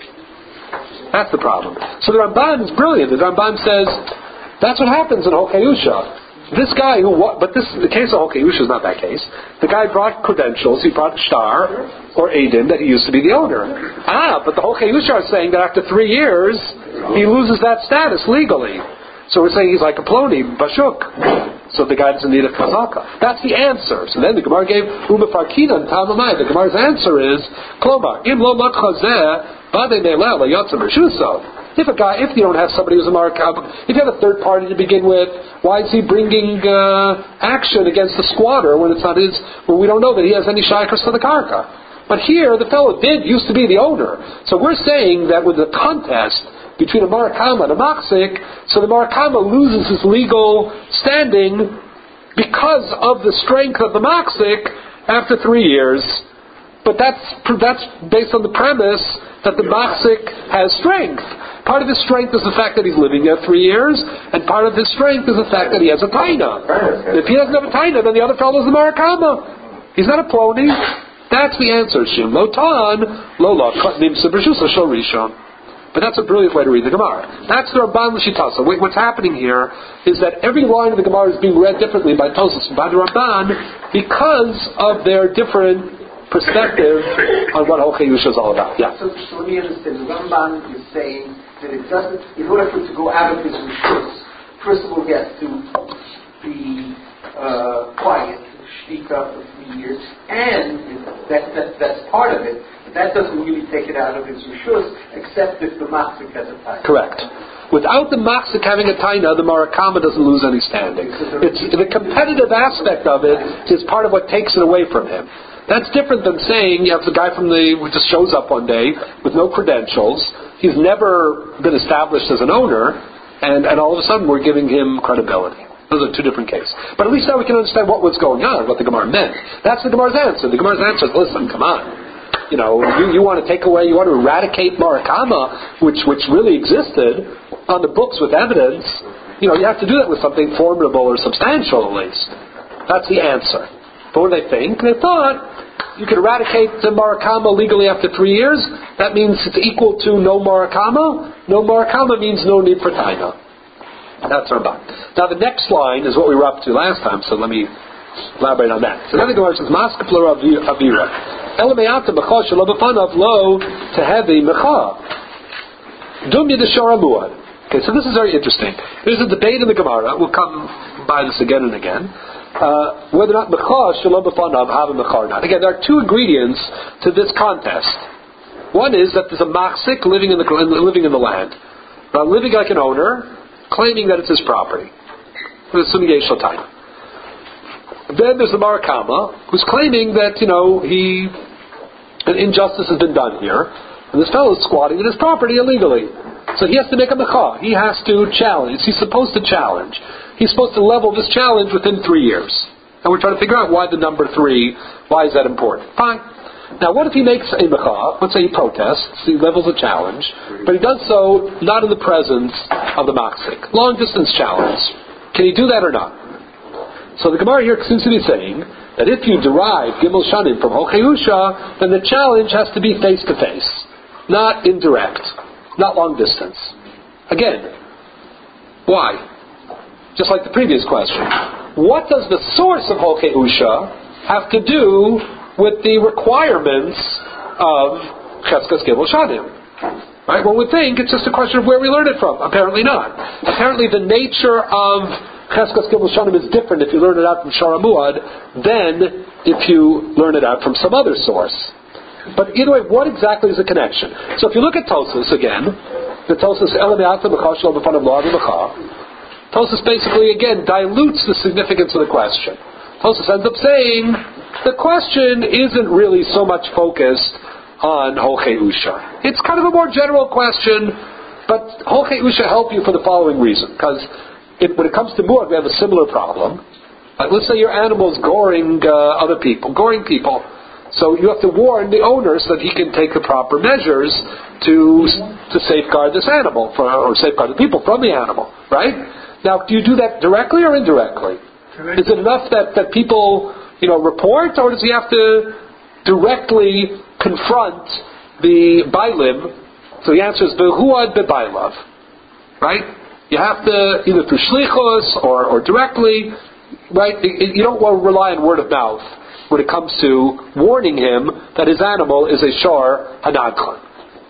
A: That's the problem. So the Ramban is brilliant. The Ramban says that's what happens in Hokayusha. This guy who, but this the case of Hokayusha is not that case. The guy brought credentials. He brought Shtar or Eidim that he used to be the owner. Ah, but the Hokayusha are saying that after three years he loses that status legally. So we're saying he's like a Ploni, Bashuk. So the guy doesn't need a Chazaka. That's the answer. So then the Gemara gave Umafarkina and Tamamai. The Gemara's answer is Klomar Im lo mat chazeh bade me'eleh layotzim reshuso. If a guy, if you don't have somebody who's a Marakama, if you have a third party to begin with, why is he bringing uh, action against the squatter when it's not his? When we don't know that he has any shaykhs to the karka. But here, the fellow did used to be the owner. So we're saying that with the contest between a Marakama and a Maksik, so the Marakama loses his legal standing because of the strength of the Maksik after three years. But that's that's based on the premise that the Maksik has strength. Part of his strength is the fact that he's living there three years, and part of his strength is the fact that he has a taina. If he doesn't have a taina, then the other fellow is the Marakama. He's not a Ploni. That's the answer. Shim lo tan lo la katnim sebrishus shel rishon. But that's a brilliant way to read the Gemara. That's the Ramban l'shitasa. What's happening here is that every line of the Gemara is being read differently by Tosfos and by the Ramban because of their different perspective on what Hokayusha is all about. Yeah.
B: So, so let me understand. The Ramban is saying that it doesn't, in order for it to go out of his rishus, first of all he has to be uh, quiet, shtika for three years, and that, that that's part of it. But that doesn't really take it out of his rishus, except if the maksik has a taina.
A: Correct. Without the maksik having a taina, the Marakama doesn't lose any standing. It's, the competitive aspect of it is part of what takes it away from him. That's different than saying you have the guy from the who just shows up one day with no credentials. He's never been established as an owner, and, and all of a sudden we're giving him credibility. Those are two different cases. But at least now we can understand what was going on, what the Gemara meant. That's the Gemara's answer. The Gemara's answer is, listen, come on. You know, you, you want to take away, you want to eradicate Marakama, which, which really existed on the books with evidence, you know, you have to do that with something formidable or substantial at least. That's the answer. But what do they think? They thought you could eradicate the Marakama legally after three years. That means it's equal to no Marakama. No Marakama means no need for Taina. That's Ramban. Now the next line is what we were up to last time, so let me elaborate on that. So then the Gemara says, Maskepler Avira. Elameata Mecha Shelo B'fanav Lo Tehevi Mecha. Dumya Deshara Muad. Okay, so this is very interesting. There's a debate in the Gemara. We'll come by this again and again. Uh, whether or not Mecha Shelo B'fanav have a Mecha or not. Again, there are two ingredients to this contest. One is that there's a Machzik living in the living in the land, now living like an owner, claiming that it's his property. Assuming Yesh Time. Then there's the Marakama, who's claiming that, you know, he an injustice has been done here, and this fellow is squatting in his property illegally. So he has to make a mecha. He has to challenge. He's supposed to challenge. He's supposed to level this challenge within three years. And we're trying to figure out why the number three, why is that important? Fine. Now, what if he makes a mecha? Let's say he protests, he levels a challenge, but he does so not in the presence of the machzik. Long distance challenge. Can he do that or not? So the Gemara here seems to be saying that if you derive Gimel Shanim from Hocheusha, then the challenge has to be face to face, not indirect, not long distance. Again, why? Just like the previous question. What does the source of Hocheusha have to do with the requirements of Cheskas Gimel Shanim? Right? One would think it's just a question of where we learn it from. Apparently not. Apparently the nature of Cheskas Gimel Shanim is different if you learn it out from Shara Muad than if you learn it out from some other source. But either way, what exactly is the connection? So if you look at Tosfos again, the Tosfos Elameata Mecha Shelo B'fanav Lo Avi Mecha, Tosfos basically again dilutes the significance of the question. Tosfos ends up saying the question isn't really so much focused on Hocheusha. It's kind of a more general question, but Hocheusha help you for the following reason, because If, when it comes to muad, we have a similar problem. Like, let's say your animal is goring uh, other people, goring people. So you have to warn the owner so that he can take the proper measures to to safeguard this animal, for, or safeguard the people from the animal, right? Now, do you do that directly or indirectly? Is it enough that, that people, you know, report, or does he have to directly confront the bailim? So the answer is v'huad b'bailav, right? You have to, either through shlichus or, or directly, right? You don't want to rely on word of mouth when it comes to warning him that his animal is a shar hanadchan.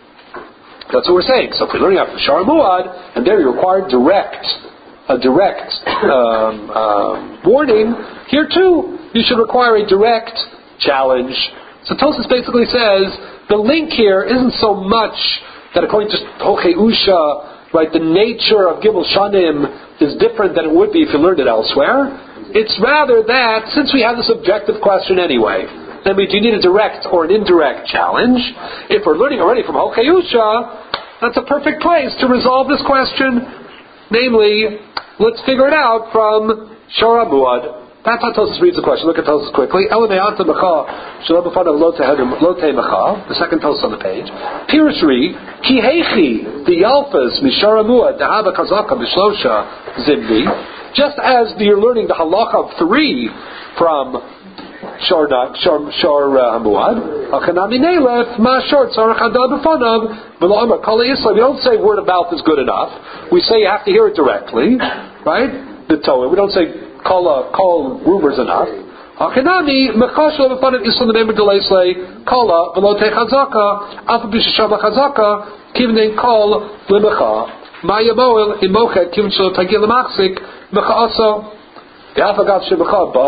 A: That's what we're saying. So if we're learning out from Shara Muad, and there you require direct, a direct um, um, warning, here too you should require a direct challenge. So Tosfos basically says the link here isn't so much that according to Hocheusha, right, the nature of Gimel Shanim is different than it would be if you learned it elsewhere. It's rather that, since we have this objective question anyway, then we do need a direct or an indirect challenge. If we're learning already from Hocheusha, that's a perfect place to resolve this question. Namely, let's figure it out from Shara Muad. That's how Tosfos reads the question. Look at Tosfos quickly. The second Tosfos on the page. Pirishri, ki heichi, the yalfas, mishara muad, the hava kazaka, mishlosha, zimni. Just as you're learning the halacha of three from Shar Hamuad, Achanami Nelef, Ma Short, Sarachadab B'fanav, V'lo Amar, Kala Yisrael. We don't say word of mouth is good enough. We say you have to hear it directly, right? The Torah. We don't say call uh, call rumors enough. Achanami Mecha Shelo B'fanav Yisrael the name of Deleisle, Kala V'lo Te Chazaka, Alpha B'Shisham Chazaka, Kivnei Kol L'Mecha, Ma Yamoel Imochet Kivnei Shelo Tagil L'Machzik Mecha Also. Even though there's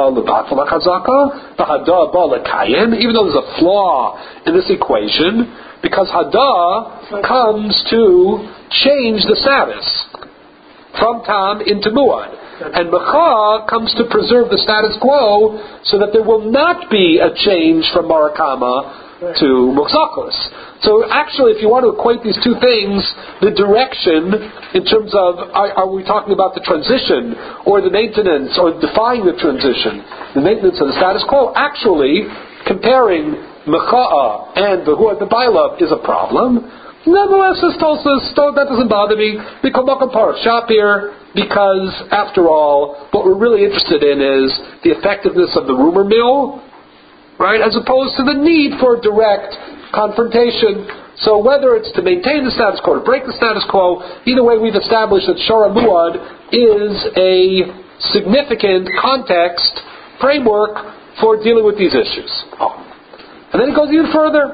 A: a flaw in this equation, because Hada comes to change the status from Tam into Muad, and Mecha comes to preserve the status quo so that there will not be a change from Marakama to Muxakos. So actually, if you want to equate these two things, the direction in terms of are, are we talking about the transition or the maintenance or defying the transition, the maintenance of the status quo, actually comparing Mecha'a and the Huad B'Bailav is a problem. Nevertheless, says Tosfos, that doesn't bother me. We come back on Parach Shapir because, after all, what we're really interested in is the effectiveness of the rumor mill, right, as opposed to the need for direct confrontation. So whether it's to maintain the status quo or break the status quo, either way we've established that Shara Muad is a significant context, framework for dealing with these issues. Oh. And then it goes even further.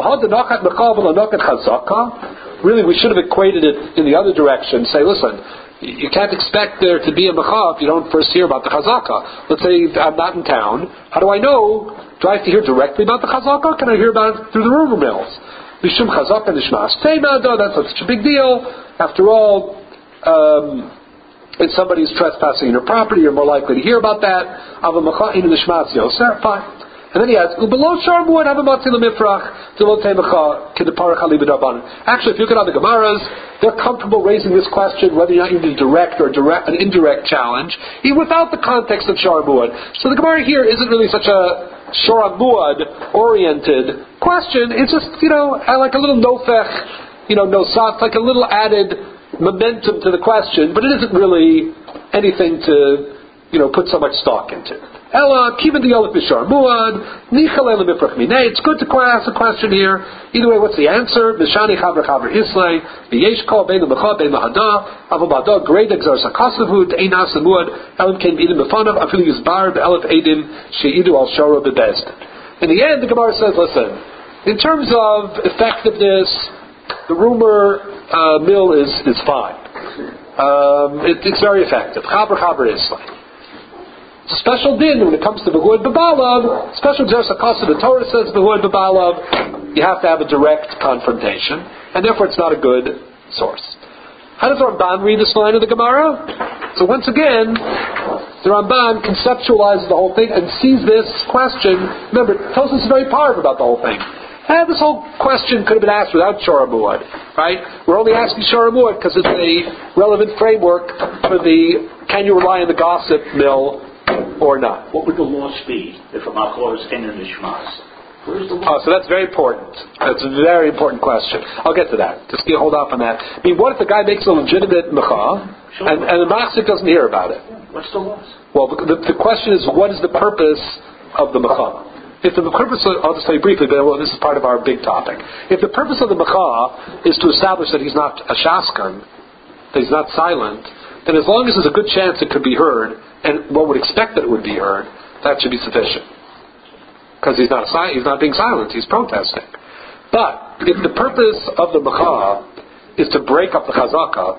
A: Really, we should have equated it in the other direction. Say, listen, you can't expect there to be a mecha if you don't first hear about the chazaka. Let's say I'm not in town. How do I know? Do I have to hear directly about the chazaka? Can I hear about it through the rumor mills? Mishum chazaka nishmas teimado. That's not such a big deal. After all, um, if somebody's trespassing your property, you're more likely to hear about that. Ava mecha in nishmas yoser. Fine. And then he adds, Ubelo Shar Muad have a matzil mifrach to lo teimecha kedeparach ali b'darban. Actually, if you look at other Gemaras, they're comfortable raising this question whether or not you need a direct or direct, an indirect challenge, even without the context of Shar Muad. So the Gemara here isn't really such a Shar Muad oriented question. It's just, you know, like a little nofech, you know, nosat, like a little added momentum to the question, but it isn't really anything to, you know, put so much stock into. Ella, kiven the yolif b'shar muad, nichal ele mifrach minei. It's good to ask a question here. Either way, what's the answer? Mishani chaver chaver islay, v'yesh kol bein l'mecha bein l'hada, aval ba'da grade exar sakasavud, einas muad, elim ken b'idim b'fanav, afilu yizbar be'elef edim, she'idu al shara b'bezd. In the end, the Gemara says, listen, in terms of effectiveness, the rumor uh, mill is, is fine. Um, it, it's very effective. Chaver chaver islay. It's a special din when it comes to Behuad B'Balav. Special Xersa Kasa, the Torah says Behuad B'Balav. You have to have a direct confrontation, and therefore it's not a good source. How does the Ramban read this line of the Gemara? So once again, the Ramban conceptualizes the whole thing and sees this question. Remember, Tosfos is very powerful about the whole thing. And this whole question could have been asked without Shara Muad, right? We're only asking Shara Muad because it's a relevant framework for the can you rely on the gossip mill or not.
F: What would the loss be if a machor is in an ishmas? Where's the loss?
A: Oh, so that's very important. That's a very important question. I'll get to that. Just hold off on that. I mean, what if the guy makes a legitimate mecha sure. and, and the machzik doesn't hear about it?
F: What's the loss?
A: Well, the, the question is, what is the purpose of the mecha? If the purpose, of, I'll just tell you briefly, but well, this is part of our big topic. If the purpose of the mecha is to establish that he's not a shaskan, that he's not silent, then as long as there's a good chance it could be heard, and one would expect that it would be heard, that should be sufficient. Because he's not he's not being silent, he's protesting. But if the purpose of the mecha is to break up the chazaka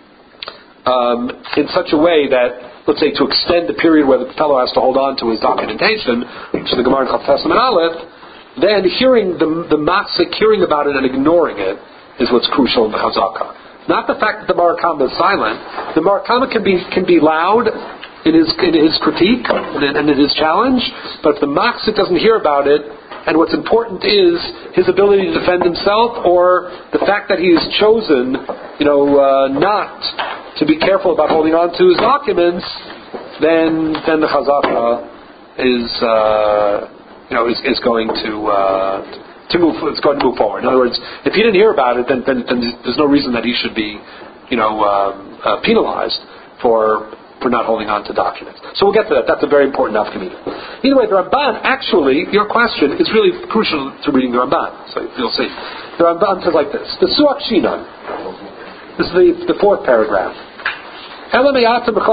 A: um, in such a way that, let's say, to extend the period where the fellow has to hold on to his documentation, which is the Gemara in Chaf Testament Aleph, then hearing the the machzik, hearing about it and ignoring it is what's crucial in the chazaka. Not the fact that the Marakama is silent. The Marakama can be can be loud in his in his critique and in, and in his challenge, but if the machzik doesn't hear about it, and what's important is his ability to defend himself, or the fact that he has chosen, you know, uh, not to be careful about holding on to his documents, then then the chazaka is uh, you know is, is going to. Uh, To move, it's going to move forward. In other words, if he didn't hear about it, then, then, then there's no reason that he should be, you know, um, uh, penalized for for not holding on to documents. So we'll get to that. That's a very important nafkamina. Either way, the Ramban actually, your question is really crucial to reading the Ramban. So you'll see. The Ramban says like this: the Suach Shinan. This is the, the fourth paragraph. Everybody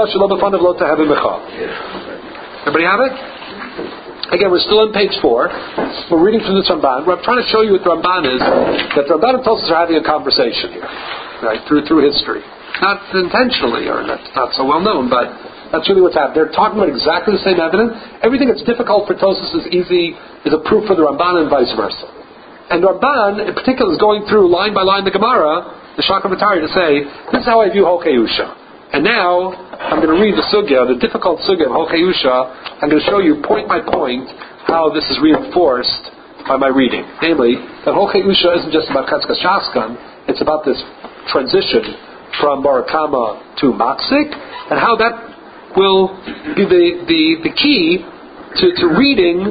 A: have it? Again, we're still on page four. We're reading from this Ramban. What I'm trying to show you what the Ramban is, that the Ramban and Tosfos are having a conversation here, right, through through history. Not intentionally, or not, not so well known, but that's really what's happening. They're talking about exactly the same evidence. Everything that's difficult for Tosfos is easy, is a proof for the Ramban and vice versa. And the Ramban, in particular, is going through line by line the Gemara, the Shakar V'Tari, to say, this is how I view Hokeyusha. And now, I'm going to read the sugya, the difficult sugya of Hokeyusha. I'm going to show you point by point how this is reinforced by my reading. Namely, that Hokeyusha isn't just about Chetzkas Shaskan, it's about this transition from Barakama to Maksik, and how that will be the, the, the key to, to reading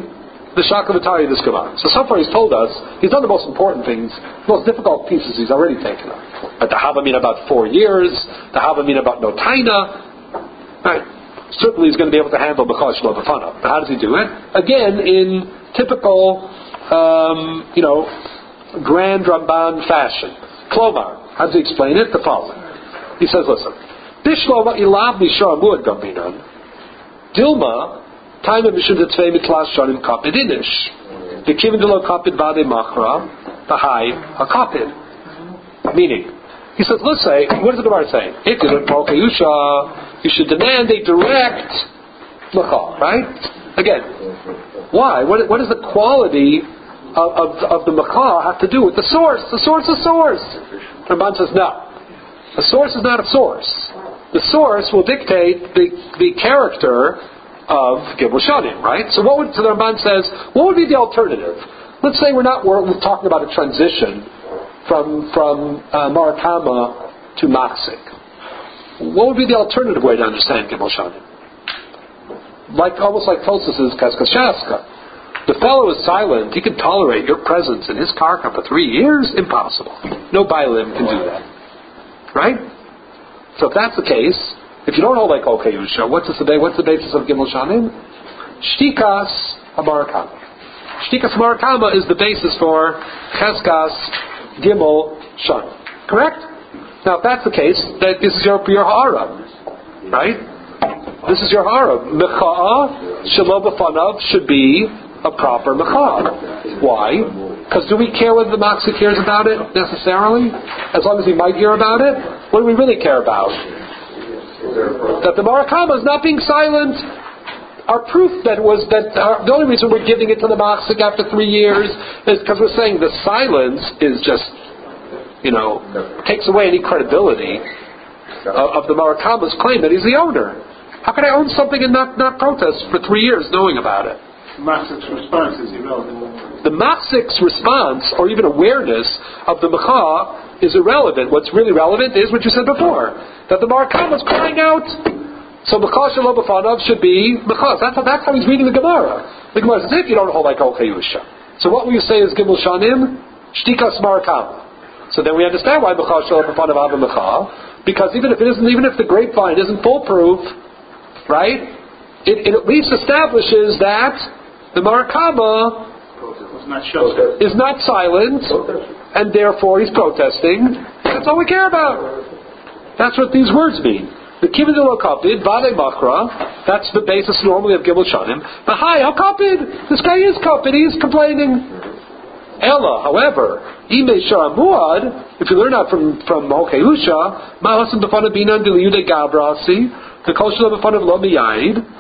A: the Shakavatari of this Gemara. So so far he's told us, he's done the most important things, the most difficult pieces he's already taken up. But the Havamina about four years, the Havamina about no taina, right? Certainly he's going to be able to handle B'chal Shelo B'fanav. But how does he do it? Again, in typical, um, you know, Grand Ramban fashion. Klomar, how does he explain it? The following. He says, listen, Bishloma Ilav Mishar Muad Gambinan, Dilma, Time of Mishum Tetzvei Mitlas Shanim Kapid Inish. The Kivin Delo Kapid Bade Machra, the High HaKapid. Meaning, he says, let's say, what is the Gemara saying? If you learn Paul Kayusha, you should demand a direct Machal, right? Again, why? What, what does the quality of, of, of the Machal have to do with the source? The source is source. Ramban says, no. The source is not a source. The source will dictate the, the character of Gimel Shanim, right? So what would, so the Ramban says, what would be the alternative? Let's say we're not, we're, we're talking about a transition from, from uh, Marakama to Maksik. What would be the alternative way to understand Gimel Shanim? Like, almost like Tosfos' Keskas Shaska. The fellow is silent, he can tolerate your presence in his karka for three years? Impossible. No Bailim can do that. Right? So if that's the case, if you don't hold like Kol Kayusha, what's the what's the basis of Gimel Shanim? Shtikas Hamarakama. Shtikas Hamarakama is the basis for Cheskas Gimel Shanim. Correct? Now if that's the case, that this is your your ha'ara. Right? This is your ha'ara. Mecha'a Shelo B'fanav should be a proper mecha'a. Why? Because do we care whether the Maksik hears about it necessarily? As long as he might hear about it? What do we really care about? That the Marakama is not being silent. Our proof that was that our, the only reason we're giving it to the Maksik after three years is because we're saying the silence is just, you know, takes away any credibility of, of the Marakama's claim that he's the owner. How can I own something and not, not protest for three years knowing about it?
F: The Maksik's response is irrelevant.
A: The Maksik's response, or even awareness of the Mecha, is irrelevant. What's really relevant is what you said before, that the Marakam was crying out. So Mecha Shelo B'fanav should be Mecha. That's how, that's how he's reading the Gemara. The Gemara says, if you don't hold like Kol Kayusha. So what will you say is Gimel Shanim? Shtikas Marakam. So then we understand why Mecha Shelo B'fanav Ava Mecha, because even if it isn't, even if the grapevine isn't foolproof, right? It, it at least establishes that the Marakama is not silent, and therefore he's protesting. That's all we care about. That's what these words mean. The Kivin Delo Kapid, Vade Makra, that's the basis normally of Gimel Shanim. The Hi, how Kapid? This guy is Kapid, he's complaining. Ella, however, Ime Sharamuad, if you learn that from from Hokeyusha, Mahasim B'fanav Binan Diliyude Gabrasi, the Kol Shelo B'fanav Lo Miyayid,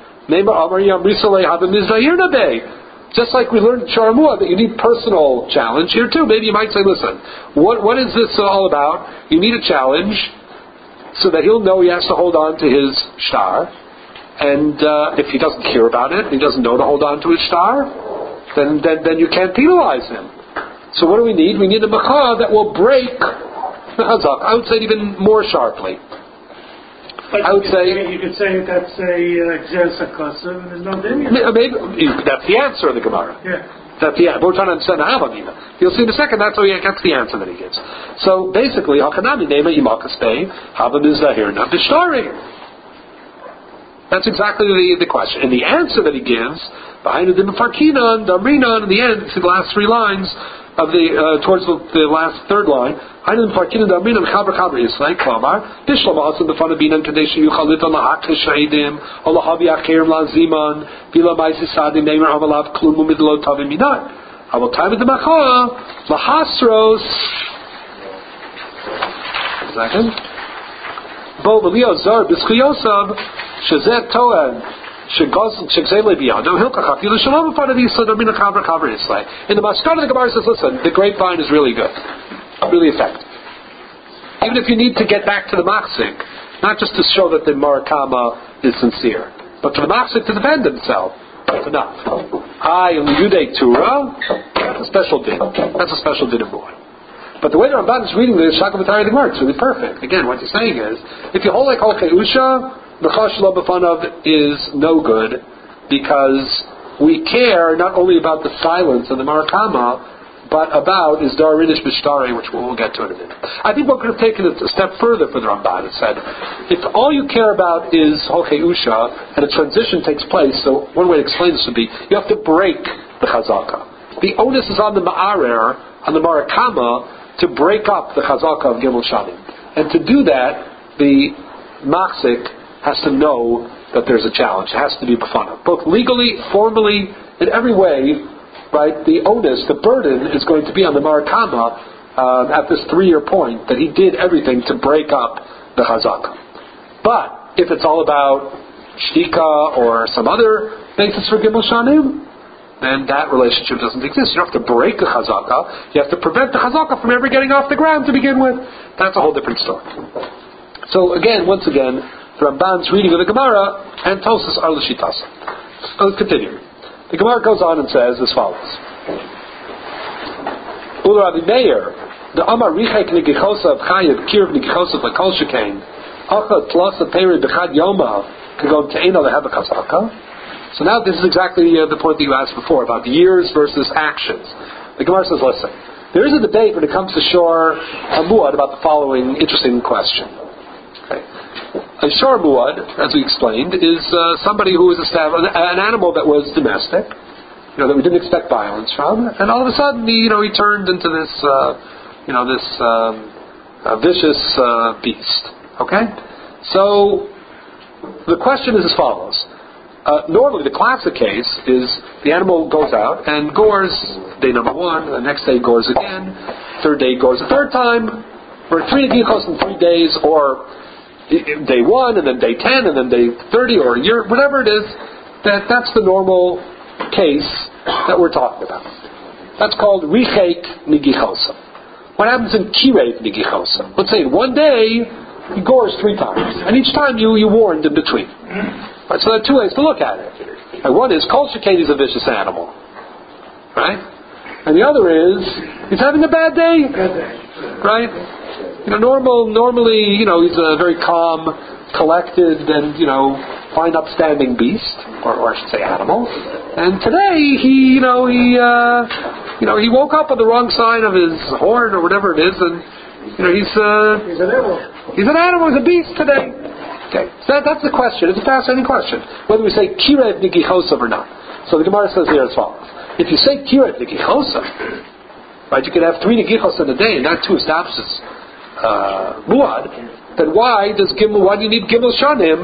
A: just like we learned in Sharamua that you need personal challenge, here too, maybe you might say, listen, what what is this all about? You need a challenge so that he'll know he has to hold on to his shtar. And uh, if he doesn't hear about it, he doesn't know to hold on to his shtar, then, then, then you can't penalize him. So what do we need? We need a mecha that will break the chazak. I would say it even more sharply.
G: But
A: I would
G: you
A: say
G: you could say that's a Xersa Kosev, and there's no Dimion.
A: maybe that's the answer of the Gemara.
G: Yeah.
A: That's the we're trying to understand the Havamina. You'll see in a second. That's how he, that's the answer that he gives. So basically, Hakanami Nema Imakaspe Havamizahirna Bishtari. That's exactly the, the question. And the answer that he gives behind the Farkinan, Damrinan, in the end, see the last three lines of the uh, towards the, the last third line. Hainu Farkinan Damrinan Chaber Chaber Islay Klamar Bishlama Hasan B'fanav Binan Kadesh Yuchalita Lahak Shaidim Olahavi Akerim Laziman Bila Maisi Sadim Neimer Avalav Klumu Midlo Tavim Minat. I will time the Macha Lahasros. Second. Bo Belio Zar Biskuyosab Shazet Toan. In the Maskana, the Gemara says, listen, the grapevine is really good, really effective. Even if you need to get back to the Maksik, not just to show that the Marakama is sincere, but for the Maksik to defend himself, that's enough. I, Yude Tura, that's a special din. That's a special din of boy. But the way the Ramban is reading the Shakavatari of the Gemara, it's really perfect. Again, what he's saying is, if you hold like Hol Keusha, Mecha Shelo B'fanav is no good because we care not only about the silence and the Marakama, but about is Darinish Bishtari, which we'll get to in a minute. I think one could have taken it a step further for the Ramban and said, if all you care about is Hoche Usha, and a transition takes place, so one way to explain this would be, you have to break the Chazaka. The onus is on the Ma'arer, on the Marakama, to break up the Chazaka of Gimel Shanim. And to do that, the Machzik has to know that there's a challenge. It has to be b'fanav. Both legally, formally, in every way, right, the onus, the burden is going to be on the Marakama um, at this three-year point that he did everything to break up the Chazaka. But if it's all about Shtika or some other basis for Gimel Shanim, then that relationship doesn't exist. You don't have to break the Chazaka. You have to prevent the Chazaka from ever getting off the ground to begin with. That's a whole different story. So again, once again, the Ramban's reading of the Gemara and Tosas are l'shitasa. Let's continue. The Gemara goes on and says as follows: Ula Rabbi Meir, the Amar Richek Nigichosa of Chayev Kirv Nigichosa of Lakol Shekain, Acha Tlasa Peri Bechad Yoma Kagon Te'ena Leheba Chazaka. So now this is exactly uh, the point that you asked before about years versus actions. The Gemara says, listen, there is a debate when it comes to Shor Hamuad about the following interesting question. Okay. A Shor Muad, as we explained, is uh, somebody who was established, an animal that was domestic, you know, that we didn't expect violence from, and all of a sudden, he, you know, he turned into this, uh, you know, this um, uh, vicious uh, beast. Okay, so the question is as follows: uh, normally, the classic case is the animal goes out and gores day number one, the next day gores again, third day gores a third time, or three gichos in three days, or day one, and then day ten, and then day thirty, or a year, whatever it is, that that's the normal case that we're talking about. That's called Richek Nigichosa. What happens in Kirev Nigichosa? Let's say in one day, he gores three times, and each time you, you warned in between. Right, so there are two ways to look at it. And one is, Kol Shekain is a vicious animal. Right? And the other is, he's having a bad day. Right? You know, normal, normally, you know, he's a very calm, collected, and, you know, fine, upstanding beast, or, or I should say animal. And today, he, you know, he, uh, you know, he woke up on the wrong side of his horn, or whatever it is, and, you know, he's, uh,
G: He's an animal.
A: He's an animal, he's a beast today. Okay, so that, that's the question. It's a fascinating question. Whether we say Kirev Nigichosav or not. So the Gemara says here as follows. If you say Kirev Nigichosav, right, you could have three Nigichos in a day, and that too establishes Uh, muad, then why does Gimel? Why do you need Gimel Shanim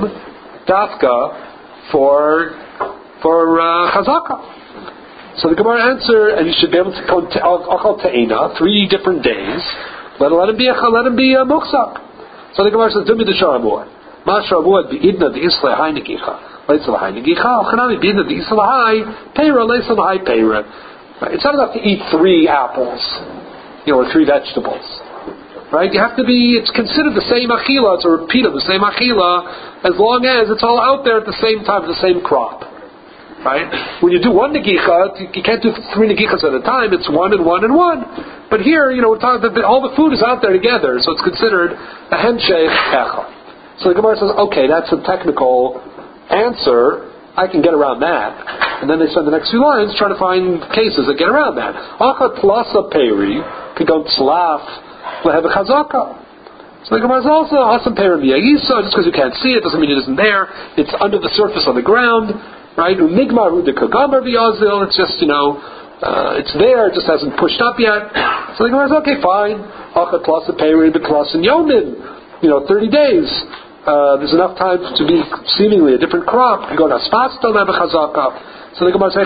A: Dafka for for uh, Chazaka? So the Gemara answer, and you should be able to come to Achal Te'ena three different days. Let, let him be a let him be a Muksak. So the Gemara says, "Dumi the Shor Muad, Ma Shor Muad beidna the Isla Hai Negicha, Leitzel Hai Negicha, Chanami beidna the Isla Hai Peira, Leitzel Hai Peira." It's not enough to eat three apples, you know, or three vegetables. Right? You have to be, it's considered the same achila, it's a repeat of the same achila, as long as it's all out there at the same time, the same crop. Right? When you do one negicha, you can't do three negichas at a time, it's one and one and one. But here, you know, we're talking, all the food is out there together, so it's considered a henshech echad. So the Gemara says, okay, that's a technical answer, I can get around that. And then they spend the next few lines trying to find cases that get around that. Achat plasa peri, could go tzlaf, have a chazaka. So the Gemara is also Hasam Perim Yisa. Just because you can't see it doesn't mean it isn't there. It's under the surface on the ground, right? Umigmar Ude Kagamar V'Yazil. It's just, you know, uh, it's there. It just hasn't pushed up yet. So the Gemara is okay, fine. Achat Plasa Perim B'Klasin Yomin. You know, thirty days. Uh, there's enough time to be seemingly a different crop. You go to Aspasta have a chazaka. So the Gemara says,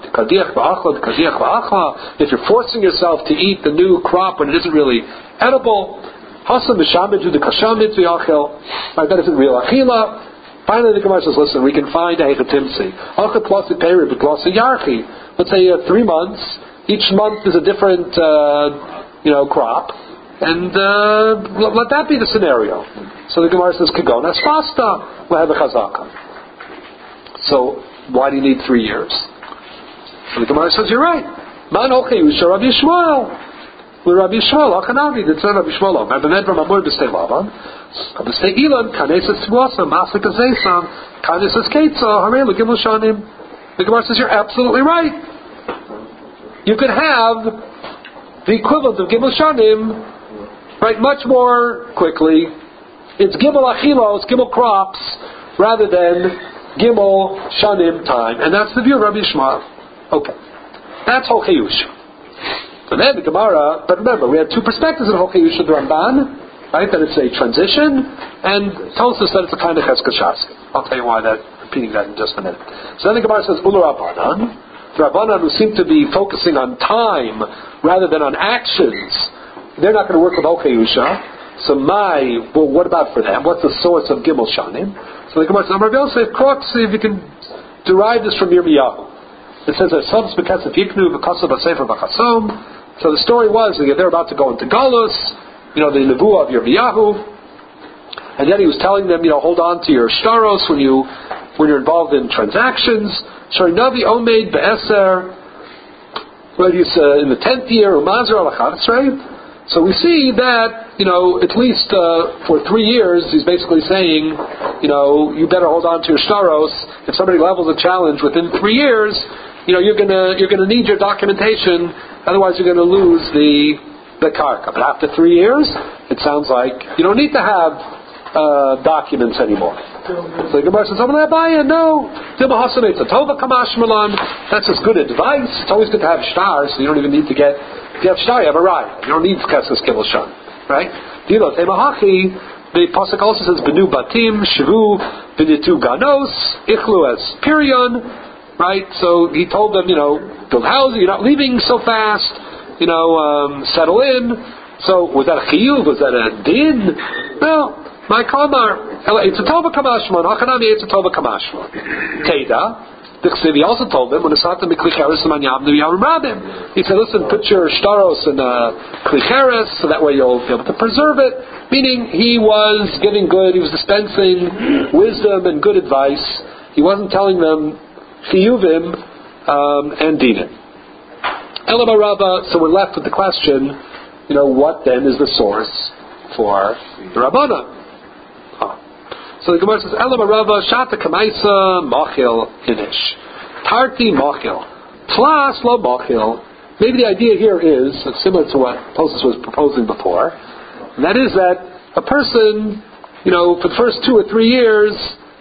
A: if you're forcing yourself to eat the new crop when it isn't really edible, right, that isn't real achila. Finally, the Gemara says, listen, we can find a hechatimsi. Let's say uh, three months. Each month is a different, uh, you know, crop, and uh, let, let that be the scenario. So the Gemara says, Kagona Spasta, we'll have a chazaka. So why do you need three years? So the Gemara says, you're right. Man okay, Usha Rabbi Yishmael. With Rabbi Yishmael, Hachanavi, the son of Rabbi Yishmael. Rabbi Nedra Mamur B'stei Lavan. B'stei Ilan, Kanesis Tzvuasa, Masik Azesam, Kanesis Keitza, Harelu Gimel Shanim. The Gemara says, you're absolutely right. You could have the equivalent of Gimel Shanim, right, much more quickly. It's Gimel Achilos, Gimel crops, rather than Gimel Shanim time. And that's the view of Rabbi Yishmael. Okay. That's Hol Chiyusha. And then the Gemara, but remember, we had two perspectives in Hol Chiyusha, the Ramban, right, that it's a transition, and Tosfos said it's a kind of Cheskes Shaska. I'll tell you why that, repeating that in just a minute. So then the Gemara says, Ulu Rabbanan, the Rabbanan who seem to be focusing on time rather than on actions, they're not going to work with Hol Chiyusha. So my, well, what about for them? What's the source of Gimel Shanim? So the Gemara says, Rabbi Yosef, see if you can derive this from Yirmiyahu. It says, so the story was that they're about to go into Galus, you know, the Nevuah of Yirmiyahu, and then he was telling them, you know, hold on to your shtaros when you when you're involved in transactions. Shari Navi Omeid Be'eser, right? He's uh, in the tenth year, Umazer al-Achatzrei. So we see that, you know, at least uh, for three years, he's basically saying, you know, you better hold on to your shtaros. If somebody levels a challenge within three years, you know, you're gonna you're gonna need your documentation. Otherwise, you're gonna lose the the karka. But after three years, it sounds like you don't need to have uh, documents anymore. So the Gemara says, "I'm going to buy it." No, that's just good advice. It's always good to have shtar, so you don't even need to get. If you have shtar, you have a raya. You don't need kesses kibul shan, right? Dilo temahachi. The pasuk also says, "Benu batim shivu b'nitu ganos ichlu as pirion." Right? So he told them, you know, build houses. You're not leaving so fast. You know, um, settle in. So was that a chiyuv? Was that a din? No. My kamar, it's a tova kamashman. Hachanami, it's a tova kamashman. Teda. He also told them when he said, he said, listen, put your shtaros in a klicheres, so that way you'll be able to preserve it. Meaning he was giving good, he was dispensing wisdom and good advice. He wasn't telling them chiyuvim um, and dinim. Elam Rabba, so we're left with the question, you know, what then is the source for the Rabbana? Huh. So the Gemara says, Elam Rabba, Shata Kamaisa, Machil, Inish. Tarti Machil. Plus Lo Machil. Maybe the idea here is, similar to what Tosfos was proposing before, and that is that a person, you know, for the first two or three years,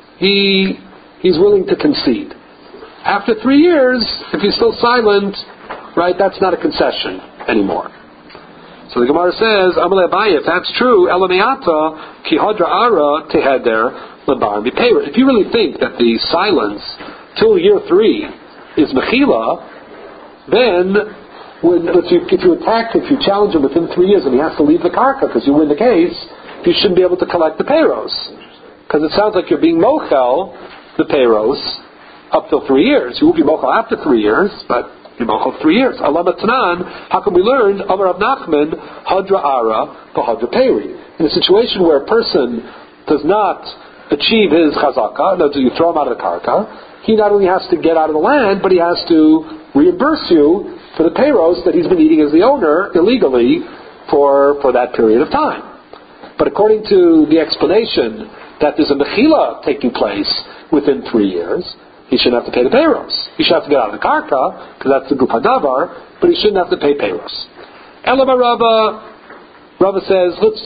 A: he he's willing to concede. After three years, if he's still silent, right, that's not a concession anymore. So the Gemara says, Amalei Abaye, if that's true, Elameata ki hadra ara teheder lebar mipeir. If you really think that the silence till year three is mechila, then when, if, you, if you attack, if you challenge him within three years and he has to leave the karka because you win the case, you shouldn't be able to collect the payros. Because it sounds like you're being mochel the payros up till three years. You will be mochel after three years, but you're mochel three years. Alama Tanan, how come we learned Amar Rav Nachman, Hadra Ara, Bahadra Peri? In a situation where a person does not achieve his chazaka, no, you throw him out of the karka, he not only has to get out of the land, but he has to reimburse you for the payros that he's been eating as the owner illegally for, for that period of time. But according to the explanation that there's a mechila taking place within three years, he shouldn't have to pay the payros. He should have to get out of the karka, because that's the gupadavar, but he shouldn't have to pay payros. Elama Rabba, Rabba says, let's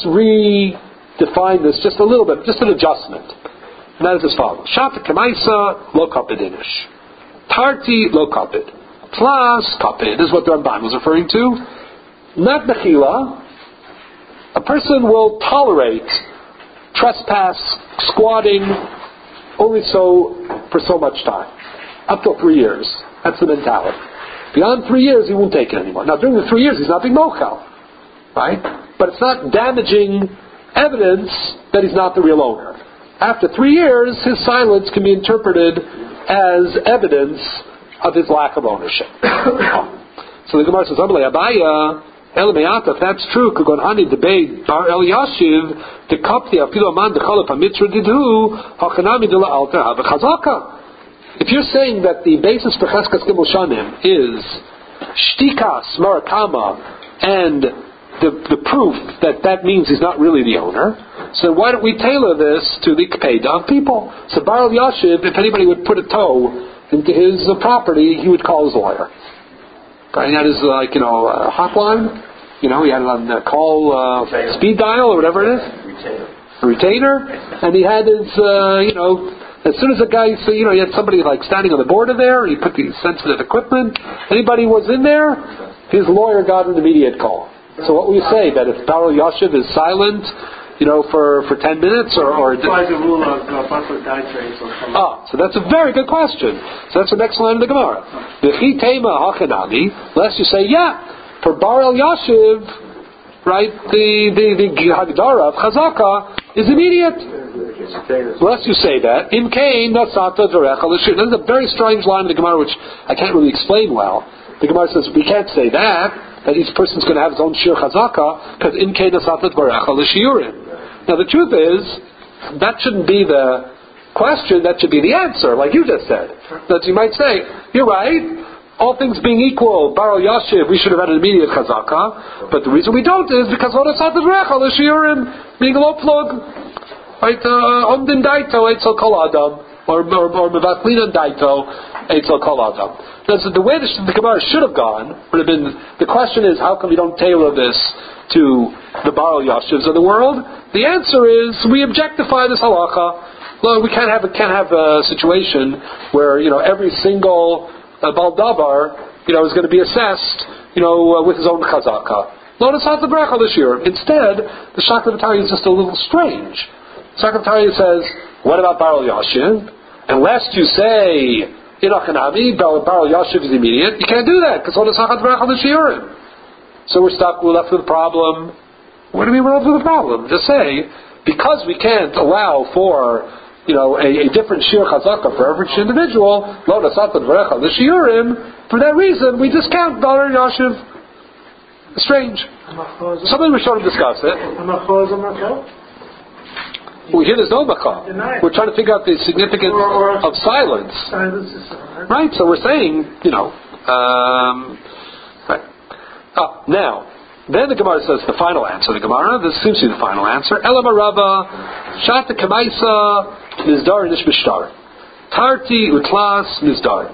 A: redefine this just a little bit, just an adjustment. And that is as follows. Shata kamaisa lo kapidinish. Tarti lo kapid. Plus kapid is what the Ramban was referring to. Not mechila. A person will tolerate trespass, squatting, only so for so much time. Up till three years. That's the mentality. Beyond three years, he won't take it anymore. Now, during the three years, he's not being mochel. Right? But it's not damaging evidence that he's not the real owner. After three years, his silence can be interpreted as evidence of his lack of ownership. So the Gemara says, Amalei Abaya, Elameata, if that's true, Kugonhani debate Bar El Yashiv, the Kapti Apiloman, the Chalap Amitra Didu, Hachanami de la Alter Have Chazaka. If you're saying that the basis for Cheskas Gimel Shanim is Shtikas Marakama and the, the proof that that means he's not really the owner, so why don't we tailor this to the Kpeda of people? So Bar El Yashiv, if anybody would put a toe into his uh, property, he would call his lawyer. Okay, he had his, uh, like, you know, uh, hotline. You know, he had it on uh, call uh, speed dial or whatever it is.
D: Retainer.
A: A retainer. And he had his, uh, you know, as soon as the guy, so, you know, he had somebody like standing on the border there, he put the sensitive equipment. Anybody was in there, his lawyer got an immediate call. So what we say, that if Baral Yashiv is silent, you know, for, for ten minutes or... or
G: Applies the rule of uh, Basel Daitres or something.
A: Ah, so that's a very good question. So that's the next line of the Gemara. V'chi tema hachanami, lest you say, yeah, for Baral Yashiv, right, the, the, the Hagdara of Chazaka is immediate. Unless you say that, Im kain nasata d'recha l'shir. This is a very strange line of the Gemara, which I can't really explain well. The Gemara says we can't say that, that each person's going to have his own shir chazaka, because Im kain nasata d'recha l'shiurim. Now the truth is, that shouldn't be the question, that should be the answer, like you just said. That you might say, you're right, all things being equal, Baral Yashiv, we should have had an immediate chazaka, but the reason we don't is because what nasata d'recha l'shiurim, being a low plug. Right, Omdin Daito, Eitzel Kol Adam, or or Mevatlina Daito, Eitzel Kol Adam. So the way the, the Gemara should have gone would have been, the question is, how come we don't tailor this to the Baral Yashivs of the world? The answer is, we objectify this halacha. Well, we can't have, can't have a situation where, you know, every single uh, Baal Davar, you know, is going to be assessed, you know, uh, with his own chazaka. Instead, the Shakla V'Tari is just a little strange. Sakatari says, what about Baral Yashiv? Unless you say, Inachanami, Baral Yashiv is immediate, you can't do that, because so we're stuck, we're left with a problem. What do you mean we're left with a problem? Just say, because we can't allow for, you know, a, a different shir chazaka for every individual, for that reason, we discount Baral Yashiv. Strange. Something we should have discussed it. Well, here there's no macha. We're trying to figure out the significance or, or of silence.
G: Silence is silent.
A: Right, so we're saying, you know, um, right. Ah, now, then the Gemara says the final answer. The Gemara, this seems to be the final answer. Elam Araba, Shata Kamaisa, Mizdar Nishmishtar. Tarti Utlas Mizdar.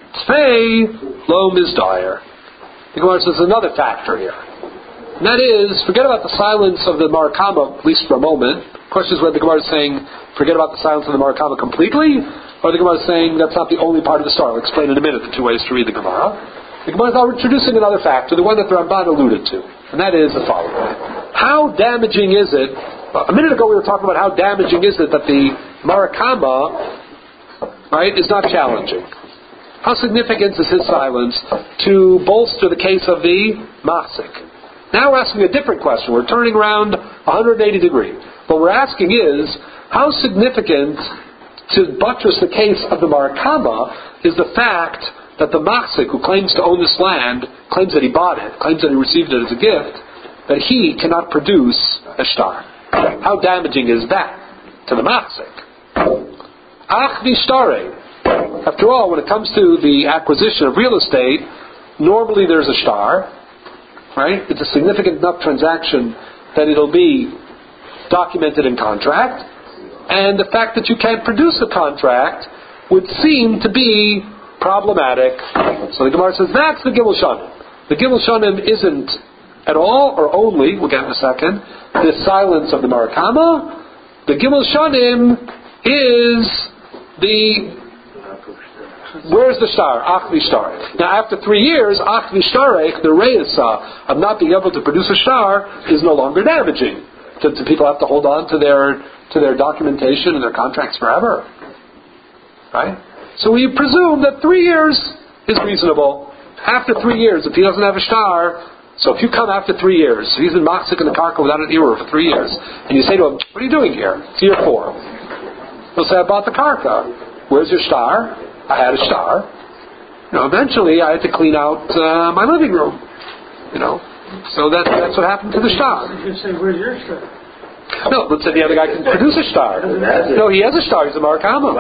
A: Tfei Lo Mizdar. The Gemara says another factor here. And that is, forget about the silence of the Marakama, at least for a moment. The question is whether the Gemara is saying, forget about the silence of the Marakama completely, or the Gemara is saying that's not the only part of the story. I'll explain in a minute the two ways to read the Gemara. The Gemara is now introducing another factor, the one that the Ramban alluded to, and that is the following. How damaging is it, a minute ago we were talking about how damaging is it that the Marakama, right, is not challenging. How significant is his silence to bolster the case of the Masik? Now we're asking a different question. We're turning around one hundred eighty degrees. What we're asking is, how significant to buttress the case of the Marakama is the fact that the Machzik, who claims to own this land, claims that he bought it, claims that he received it as a gift, that he cannot produce a shtar. How damaging is that to the Machzik? Ach vishtare. After all, when it comes to the acquisition of real estate, normally there's a shtar. Right? It's a significant enough transaction that it'll be documented in contract, and the fact that you can't produce a contract would seem to be problematic. So the Gemara says that's the Gimel Shanim. The Gimel Shanim isn't at all, or only, we'll get in a second, the silence of the Marakama. The Gimel Shanim is the where's the star? Ach v'shtar. Now, after three years, ach v'shtarech, the reisa of not being able to produce a star is no longer damaging. So, so people have to hold on to their to their documentation and their contracts forever, right? So we presume that three years is reasonable. After three years, if he doesn't have a star, so if you come after three years, so he's in Machzik in the Karka without an Eruv for three years, and you say to him, "What are you doing here? It's year four." He'll say, "I bought the Karka. Where's your star?" I had a star. You know, eventually I had to clean out uh, my living room. You know, so that, that's what happened to the star.
G: You say, where's your star?
A: No, let's say the other guy can produce a star. No, he has a star. He's a Marakama.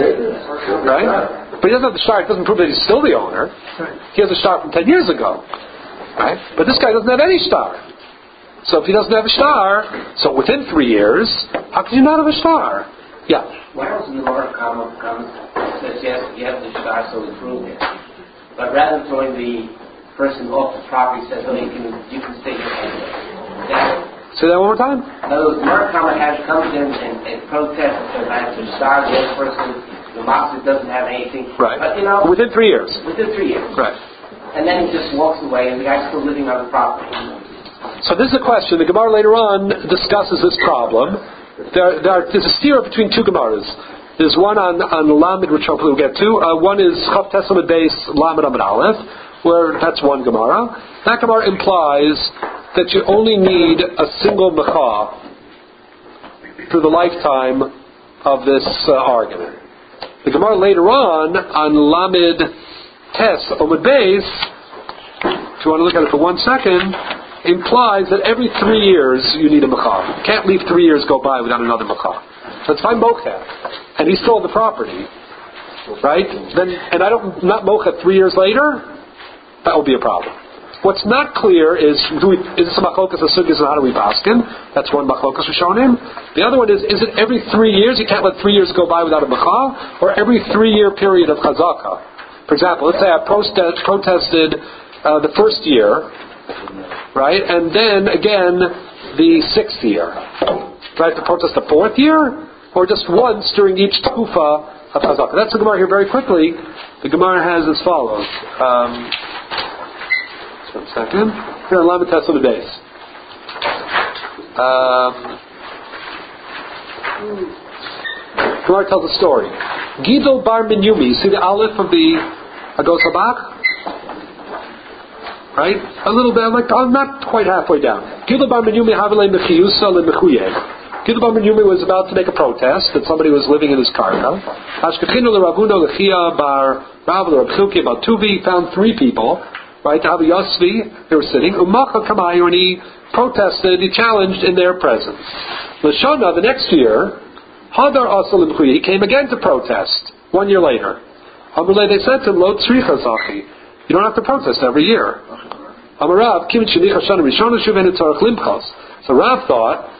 A: Right? But he doesn't have the star. It doesn't prove that he's still the owner. He has a star from ten years ago. Right? But this guy doesn't have any star. So if he doesn't have a star, so within three years, how could you not have a star? Yeah.
B: Why doesn't the Marakama come
H: says yes, you have the shtar, so it's room here. But rather than throwing the person off the property, says, oh, you can you can stay here anyway. That,
A: Say that one more time.
H: in other words, Murakama has comes in and, and protests and says, I have to shtar the other person. The mosque doesn't have anything.
A: Right.
H: But you know,
A: within three years.
H: Within three years.
A: Right.
H: And then he just walks away, and the guy's still living on the property.
A: So this is a question. The Gemara later on discusses this problem. There, there are, there's a steer between two Gemaras. There's one on on Lamed, which hopefully we'll get to. Uh, one is Chav Teslamid Beis Lamed Amid Aleph, where that's one Gemara. That Gemara implies that you only need a single mecha through the lifetime of this uh, argument. The Gemara later on on Lamed Tes Amid Beis, if you want to look at it for one second, implies that every three years you need a mecha. You can't leave three years go by without another mecha. So it's fine mocha, and he sold the property, right? Then, and I don't not mocha three years later, that will be a problem. What's not clear is do we, is this a machlokas asugis and how do we baskin? That's one machlokas we're showing him. The other one is is it every three years? You can't let three years go by without a mecha, or every three year period of chazaka. For example, let's say I protest, protested uh, the first year. Right, and then again the sixth year. Do I have to protest the fourth year, or just once during each tkufa of Chazaka? That's the Gemara here very quickly. The Gemara has as follows. Um, just one second. Here on Lamed Tes Amid Beis. Um, Gemara tells a story. Gidol bar Minyumi. See the aleph of the Agos Habach? Right? A little bit, like, I'm not quite halfway down. Gidol bar Minyumi havelei mechiyusa lemechuyev. Gidol bar Minyumi was about to make a protest that somebody was living in his karka. Ashkechinu leRavuno lechia bar Rav leRabchilki bar Tuvi found three people, right? Havi Yosvi, they were sitting. Umacha kamayu, and he protested, he challenged in their presence. Lashana, the next year, Hadar asal lemechuyev, he came again to protest. One year later, Amrulay, they said to him, Lo tzricha zachi. You don't have to protest every year. Amarav, Kim Shenicha Shana Rishona Shuvenu Tzarech Limchos. So Rav thought,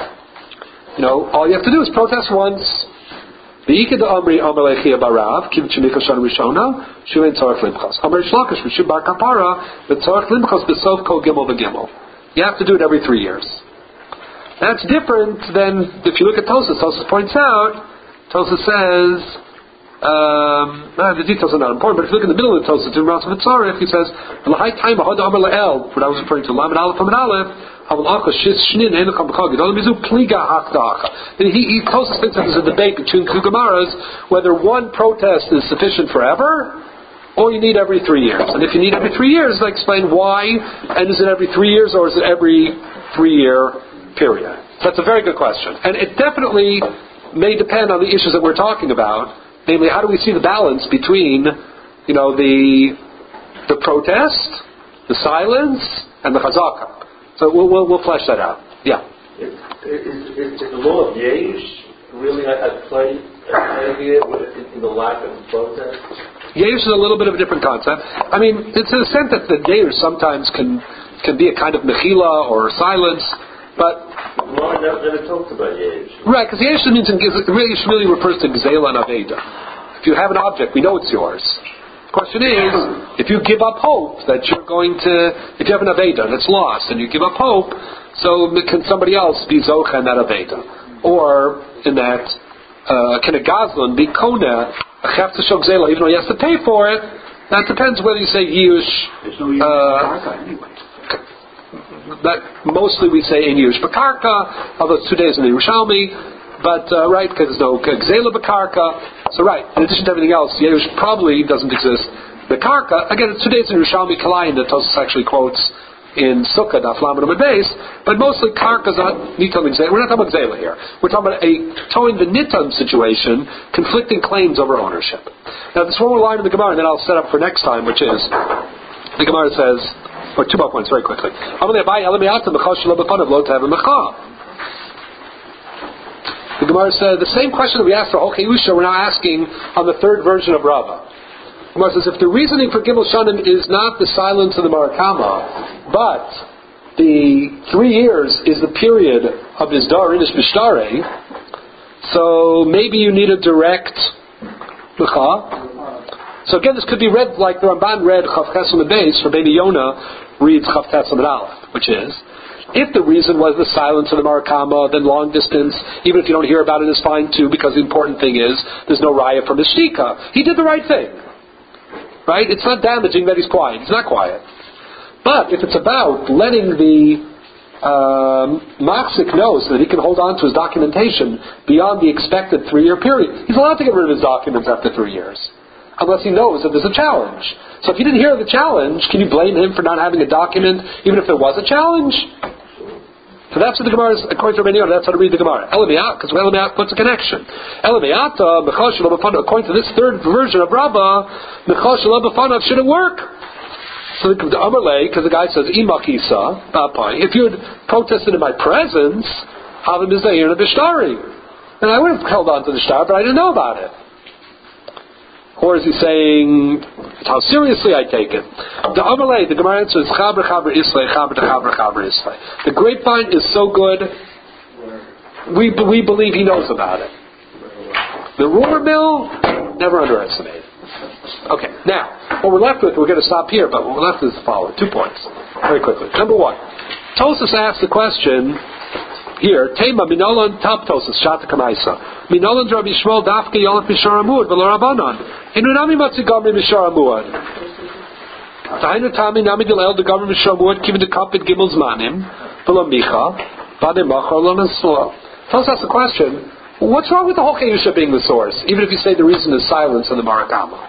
A: you know, all you have to do is protest once. V'ikid Amri Amar Lechia Barav, Kim Shenicha Shana Rishona Shuvenu Tzarech Limchos. Amar Shlakish Rishub Bar Kapara, Tzarech Limchos B'Sof Kol Gimel V'Gimel. You have to do it every three years. That's different than if you look at Tosas. Tosas points out, Tosas says. Um, nah, the details are not important, but if you look in the middle of the Tosafot, in Rav Tzarech, he says, "L'hai time ahad amar la'el." What I was referring to, Lamed Aleph Amid Aleph, Havel Acha Shis Shnin Enukam B'Chag Gedol Mizu Pliga Hakdacha. And he, he Tosafot thinks that there's a debate between two Gemaras whether one protest is sufficient forever, or you need every three years. And if you need every three years, I explain why. And is it every three years, or is it every three-year period? So that's a very good question, and it definitely may depend on the issues that we're talking about. Namely, how do we see the balance between, you know, the the protest, the silence, and the chazaka? So we'll we'll, we'll flesh that out. Yeah.
E: Is, is, is the law of Yesh really at play here in the lack of protest?
A: Yesh is a little bit of a different concept. I mean, it's in the sense that the Yesh sometimes can can be a kind of mechila or silence. But
E: well, I never, never talked about Yesh.
A: Right, because Yesh means it really, really refers to Gzela and Aveda. If you have an object, we know it's yours. The question is, if you give up hope that you're going to, if you have an Aveda and it's lost, and you give up hope, so can somebody else be Zocha in that Aveda? Or in that, uh, can a Gazlan be Kona, a Chef to show Gzela, even though he has to pay for it? That depends whether you say Yush.
F: There's no use uh, anyway.
A: That mostly we say in Yerush Bakarka, although it's two days in the Yerushalmi, but uh, right, because there's no Gzela Bakarka. So right, in addition to everything else, Yerush probably doesn't exist. Bakarka, again, it's two days in Yerushalmi Kalayin that Tosfos actually quotes in Sukkah, Daf Lamed Amid Beis, but mostly Karka's not Nitam Gzela. We're not talking about Gzela here. We're talking about a towing the Nitam situation, conflicting claims over ownership. Now, this one more line in the Gemara, and then I'll set up for next time, which is the Gemara says. Or two more points very quickly. The Gemara said the same question that we asked for Hokeyusha, we're now asking on the third version of Rava. The Gemara says if the reasoning for Gimel Shanim is not the silence of the Marakama, but the three years is the period of his Dar Inish Bishtare, so maybe you need a direct So again, this could be read like the Ramban read Chav Ches Amud Beis, for Beni Yonah reads Chav Tes Amud Aleph, which is, if the reason was the silence of the Marakama, then long distance, even if you don't hear about it, is fine too, because the important thing is there's no raya from his shtika. He did the right thing. Right? It's not damaging that he's quiet. He's not quiet. But if it's about letting the um, Maksik know so that he can hold on to his documentation beyond the expected three-year period, he's allowed to get rid of his documents after three years, unless he knows that there's a challenge. So if you didn't hear the challenge, can you blame him for not having a document, even if there was a challenge? So that's what the Gemara is, according to Rabbeinu, that's how to read the Gemara. Elamiyat, because Elamiyat puts a connection. Elamiyata, according to this third version of Rabbah, Mechal Shalom B'fanav shouldn't work. So the Amalei, because the guy says, Imakisa, if you had protested in my presence, Havim is Zahir B'shtari. And I would have held on to the shtar, but I didn't know about it. Or is he saying, it's how seriously I take it? The Amalei, the Gemara answer is, Chaber Chaber Islay, Chaber Chaber Chaber Islay. The grapevine is so good, we, we believe he knows about it. The rumor mill, never underestimate it. Okay, now, what we're left with, we're going to stop here, but what we're left with is the following. Two points, very quickly. Number one, Tosas asked the question here, Tema Minolan Top Tosas, Shata Kamaisa. Minolan Rabbi Shmuel Dafke Yolaf Mishar Amud, Velo Rabbanon. Inunami Matzi Gomri Mishar Amud. Tainu Tami Nami Gilel, the Gomri Mishar Amud, given the Kapit Gimel Zmanim, Velo Micha, Badim Machar, Lon Eslo. Tosas asked the question, what's wrong with the whole Chayusha being the source, even if you say the reason is silence in the Marakama?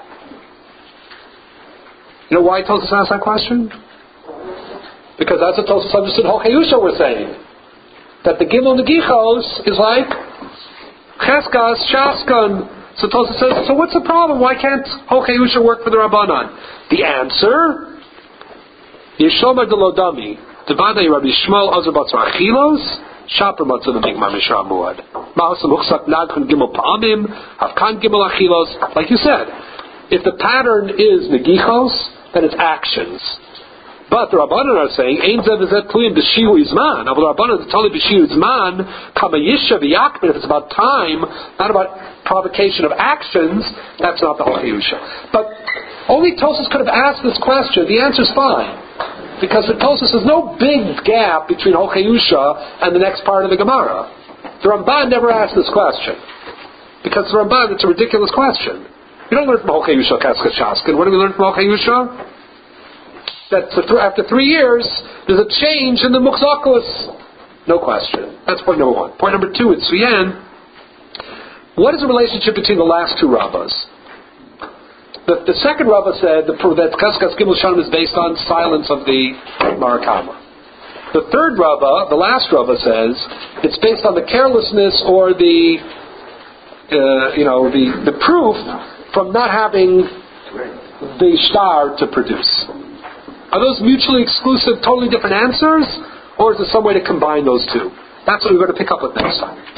A: You know why Tosas asked that question? Because that's what Tosas understood whole Chayusha were saying. That the Gimel Negichos is like Cheskas, Shaskan. So Tosas says, so what's the problem? Why can't whole Chayusha work for the Rabbanan? The answer, Yeshomar de Lodami, Devadei Rabbi Shmuel Azar Batzar Achilos, Shaper Matzah the Migmar Mishra Muad. Ma'asam Uchsak Nagchun Gimel Pa'amim, Havkan Gimel Achilos. Like you said, if the pattern is Negichos, then it's actions. But the Rabbanan are saying, Ein Zev Zet Pluyim B'Shihu Izman. Now the Rabbanan is telling B'Shihu Izman, Kama Yisha V'Yakmin, if it's about time, not about provocation of actions, that's not the whole Chayusha. But only Tosas could have asked this question. The answer's fine. Because for Tosas, there's no big gap between whole Chayusha and the next part of the Gemara. The Ramban never asked this question. Because the Ramban, it's a ridiculous question. We don't learn from whole Chayusha Keskas Shaskin. What do we learn from whole Chayusha? That th- after three years, there's a change in the Mukzakos. No question. That's point number one. Point number two, it's Tzviyan. What is the relationship between the last two Rabbas? The, the second Rabbah said that Keskas Gimel Shalom is based on silence of the Marakama. The third Rabbah, the last Rabbah, says it's based on the carelessness or the, uh, you know, the, the proof from not having the shtar to produce. Are those mutually exclusive, totally different answers? Or is there some way to combine those two? That's what we're going to pick up with next time.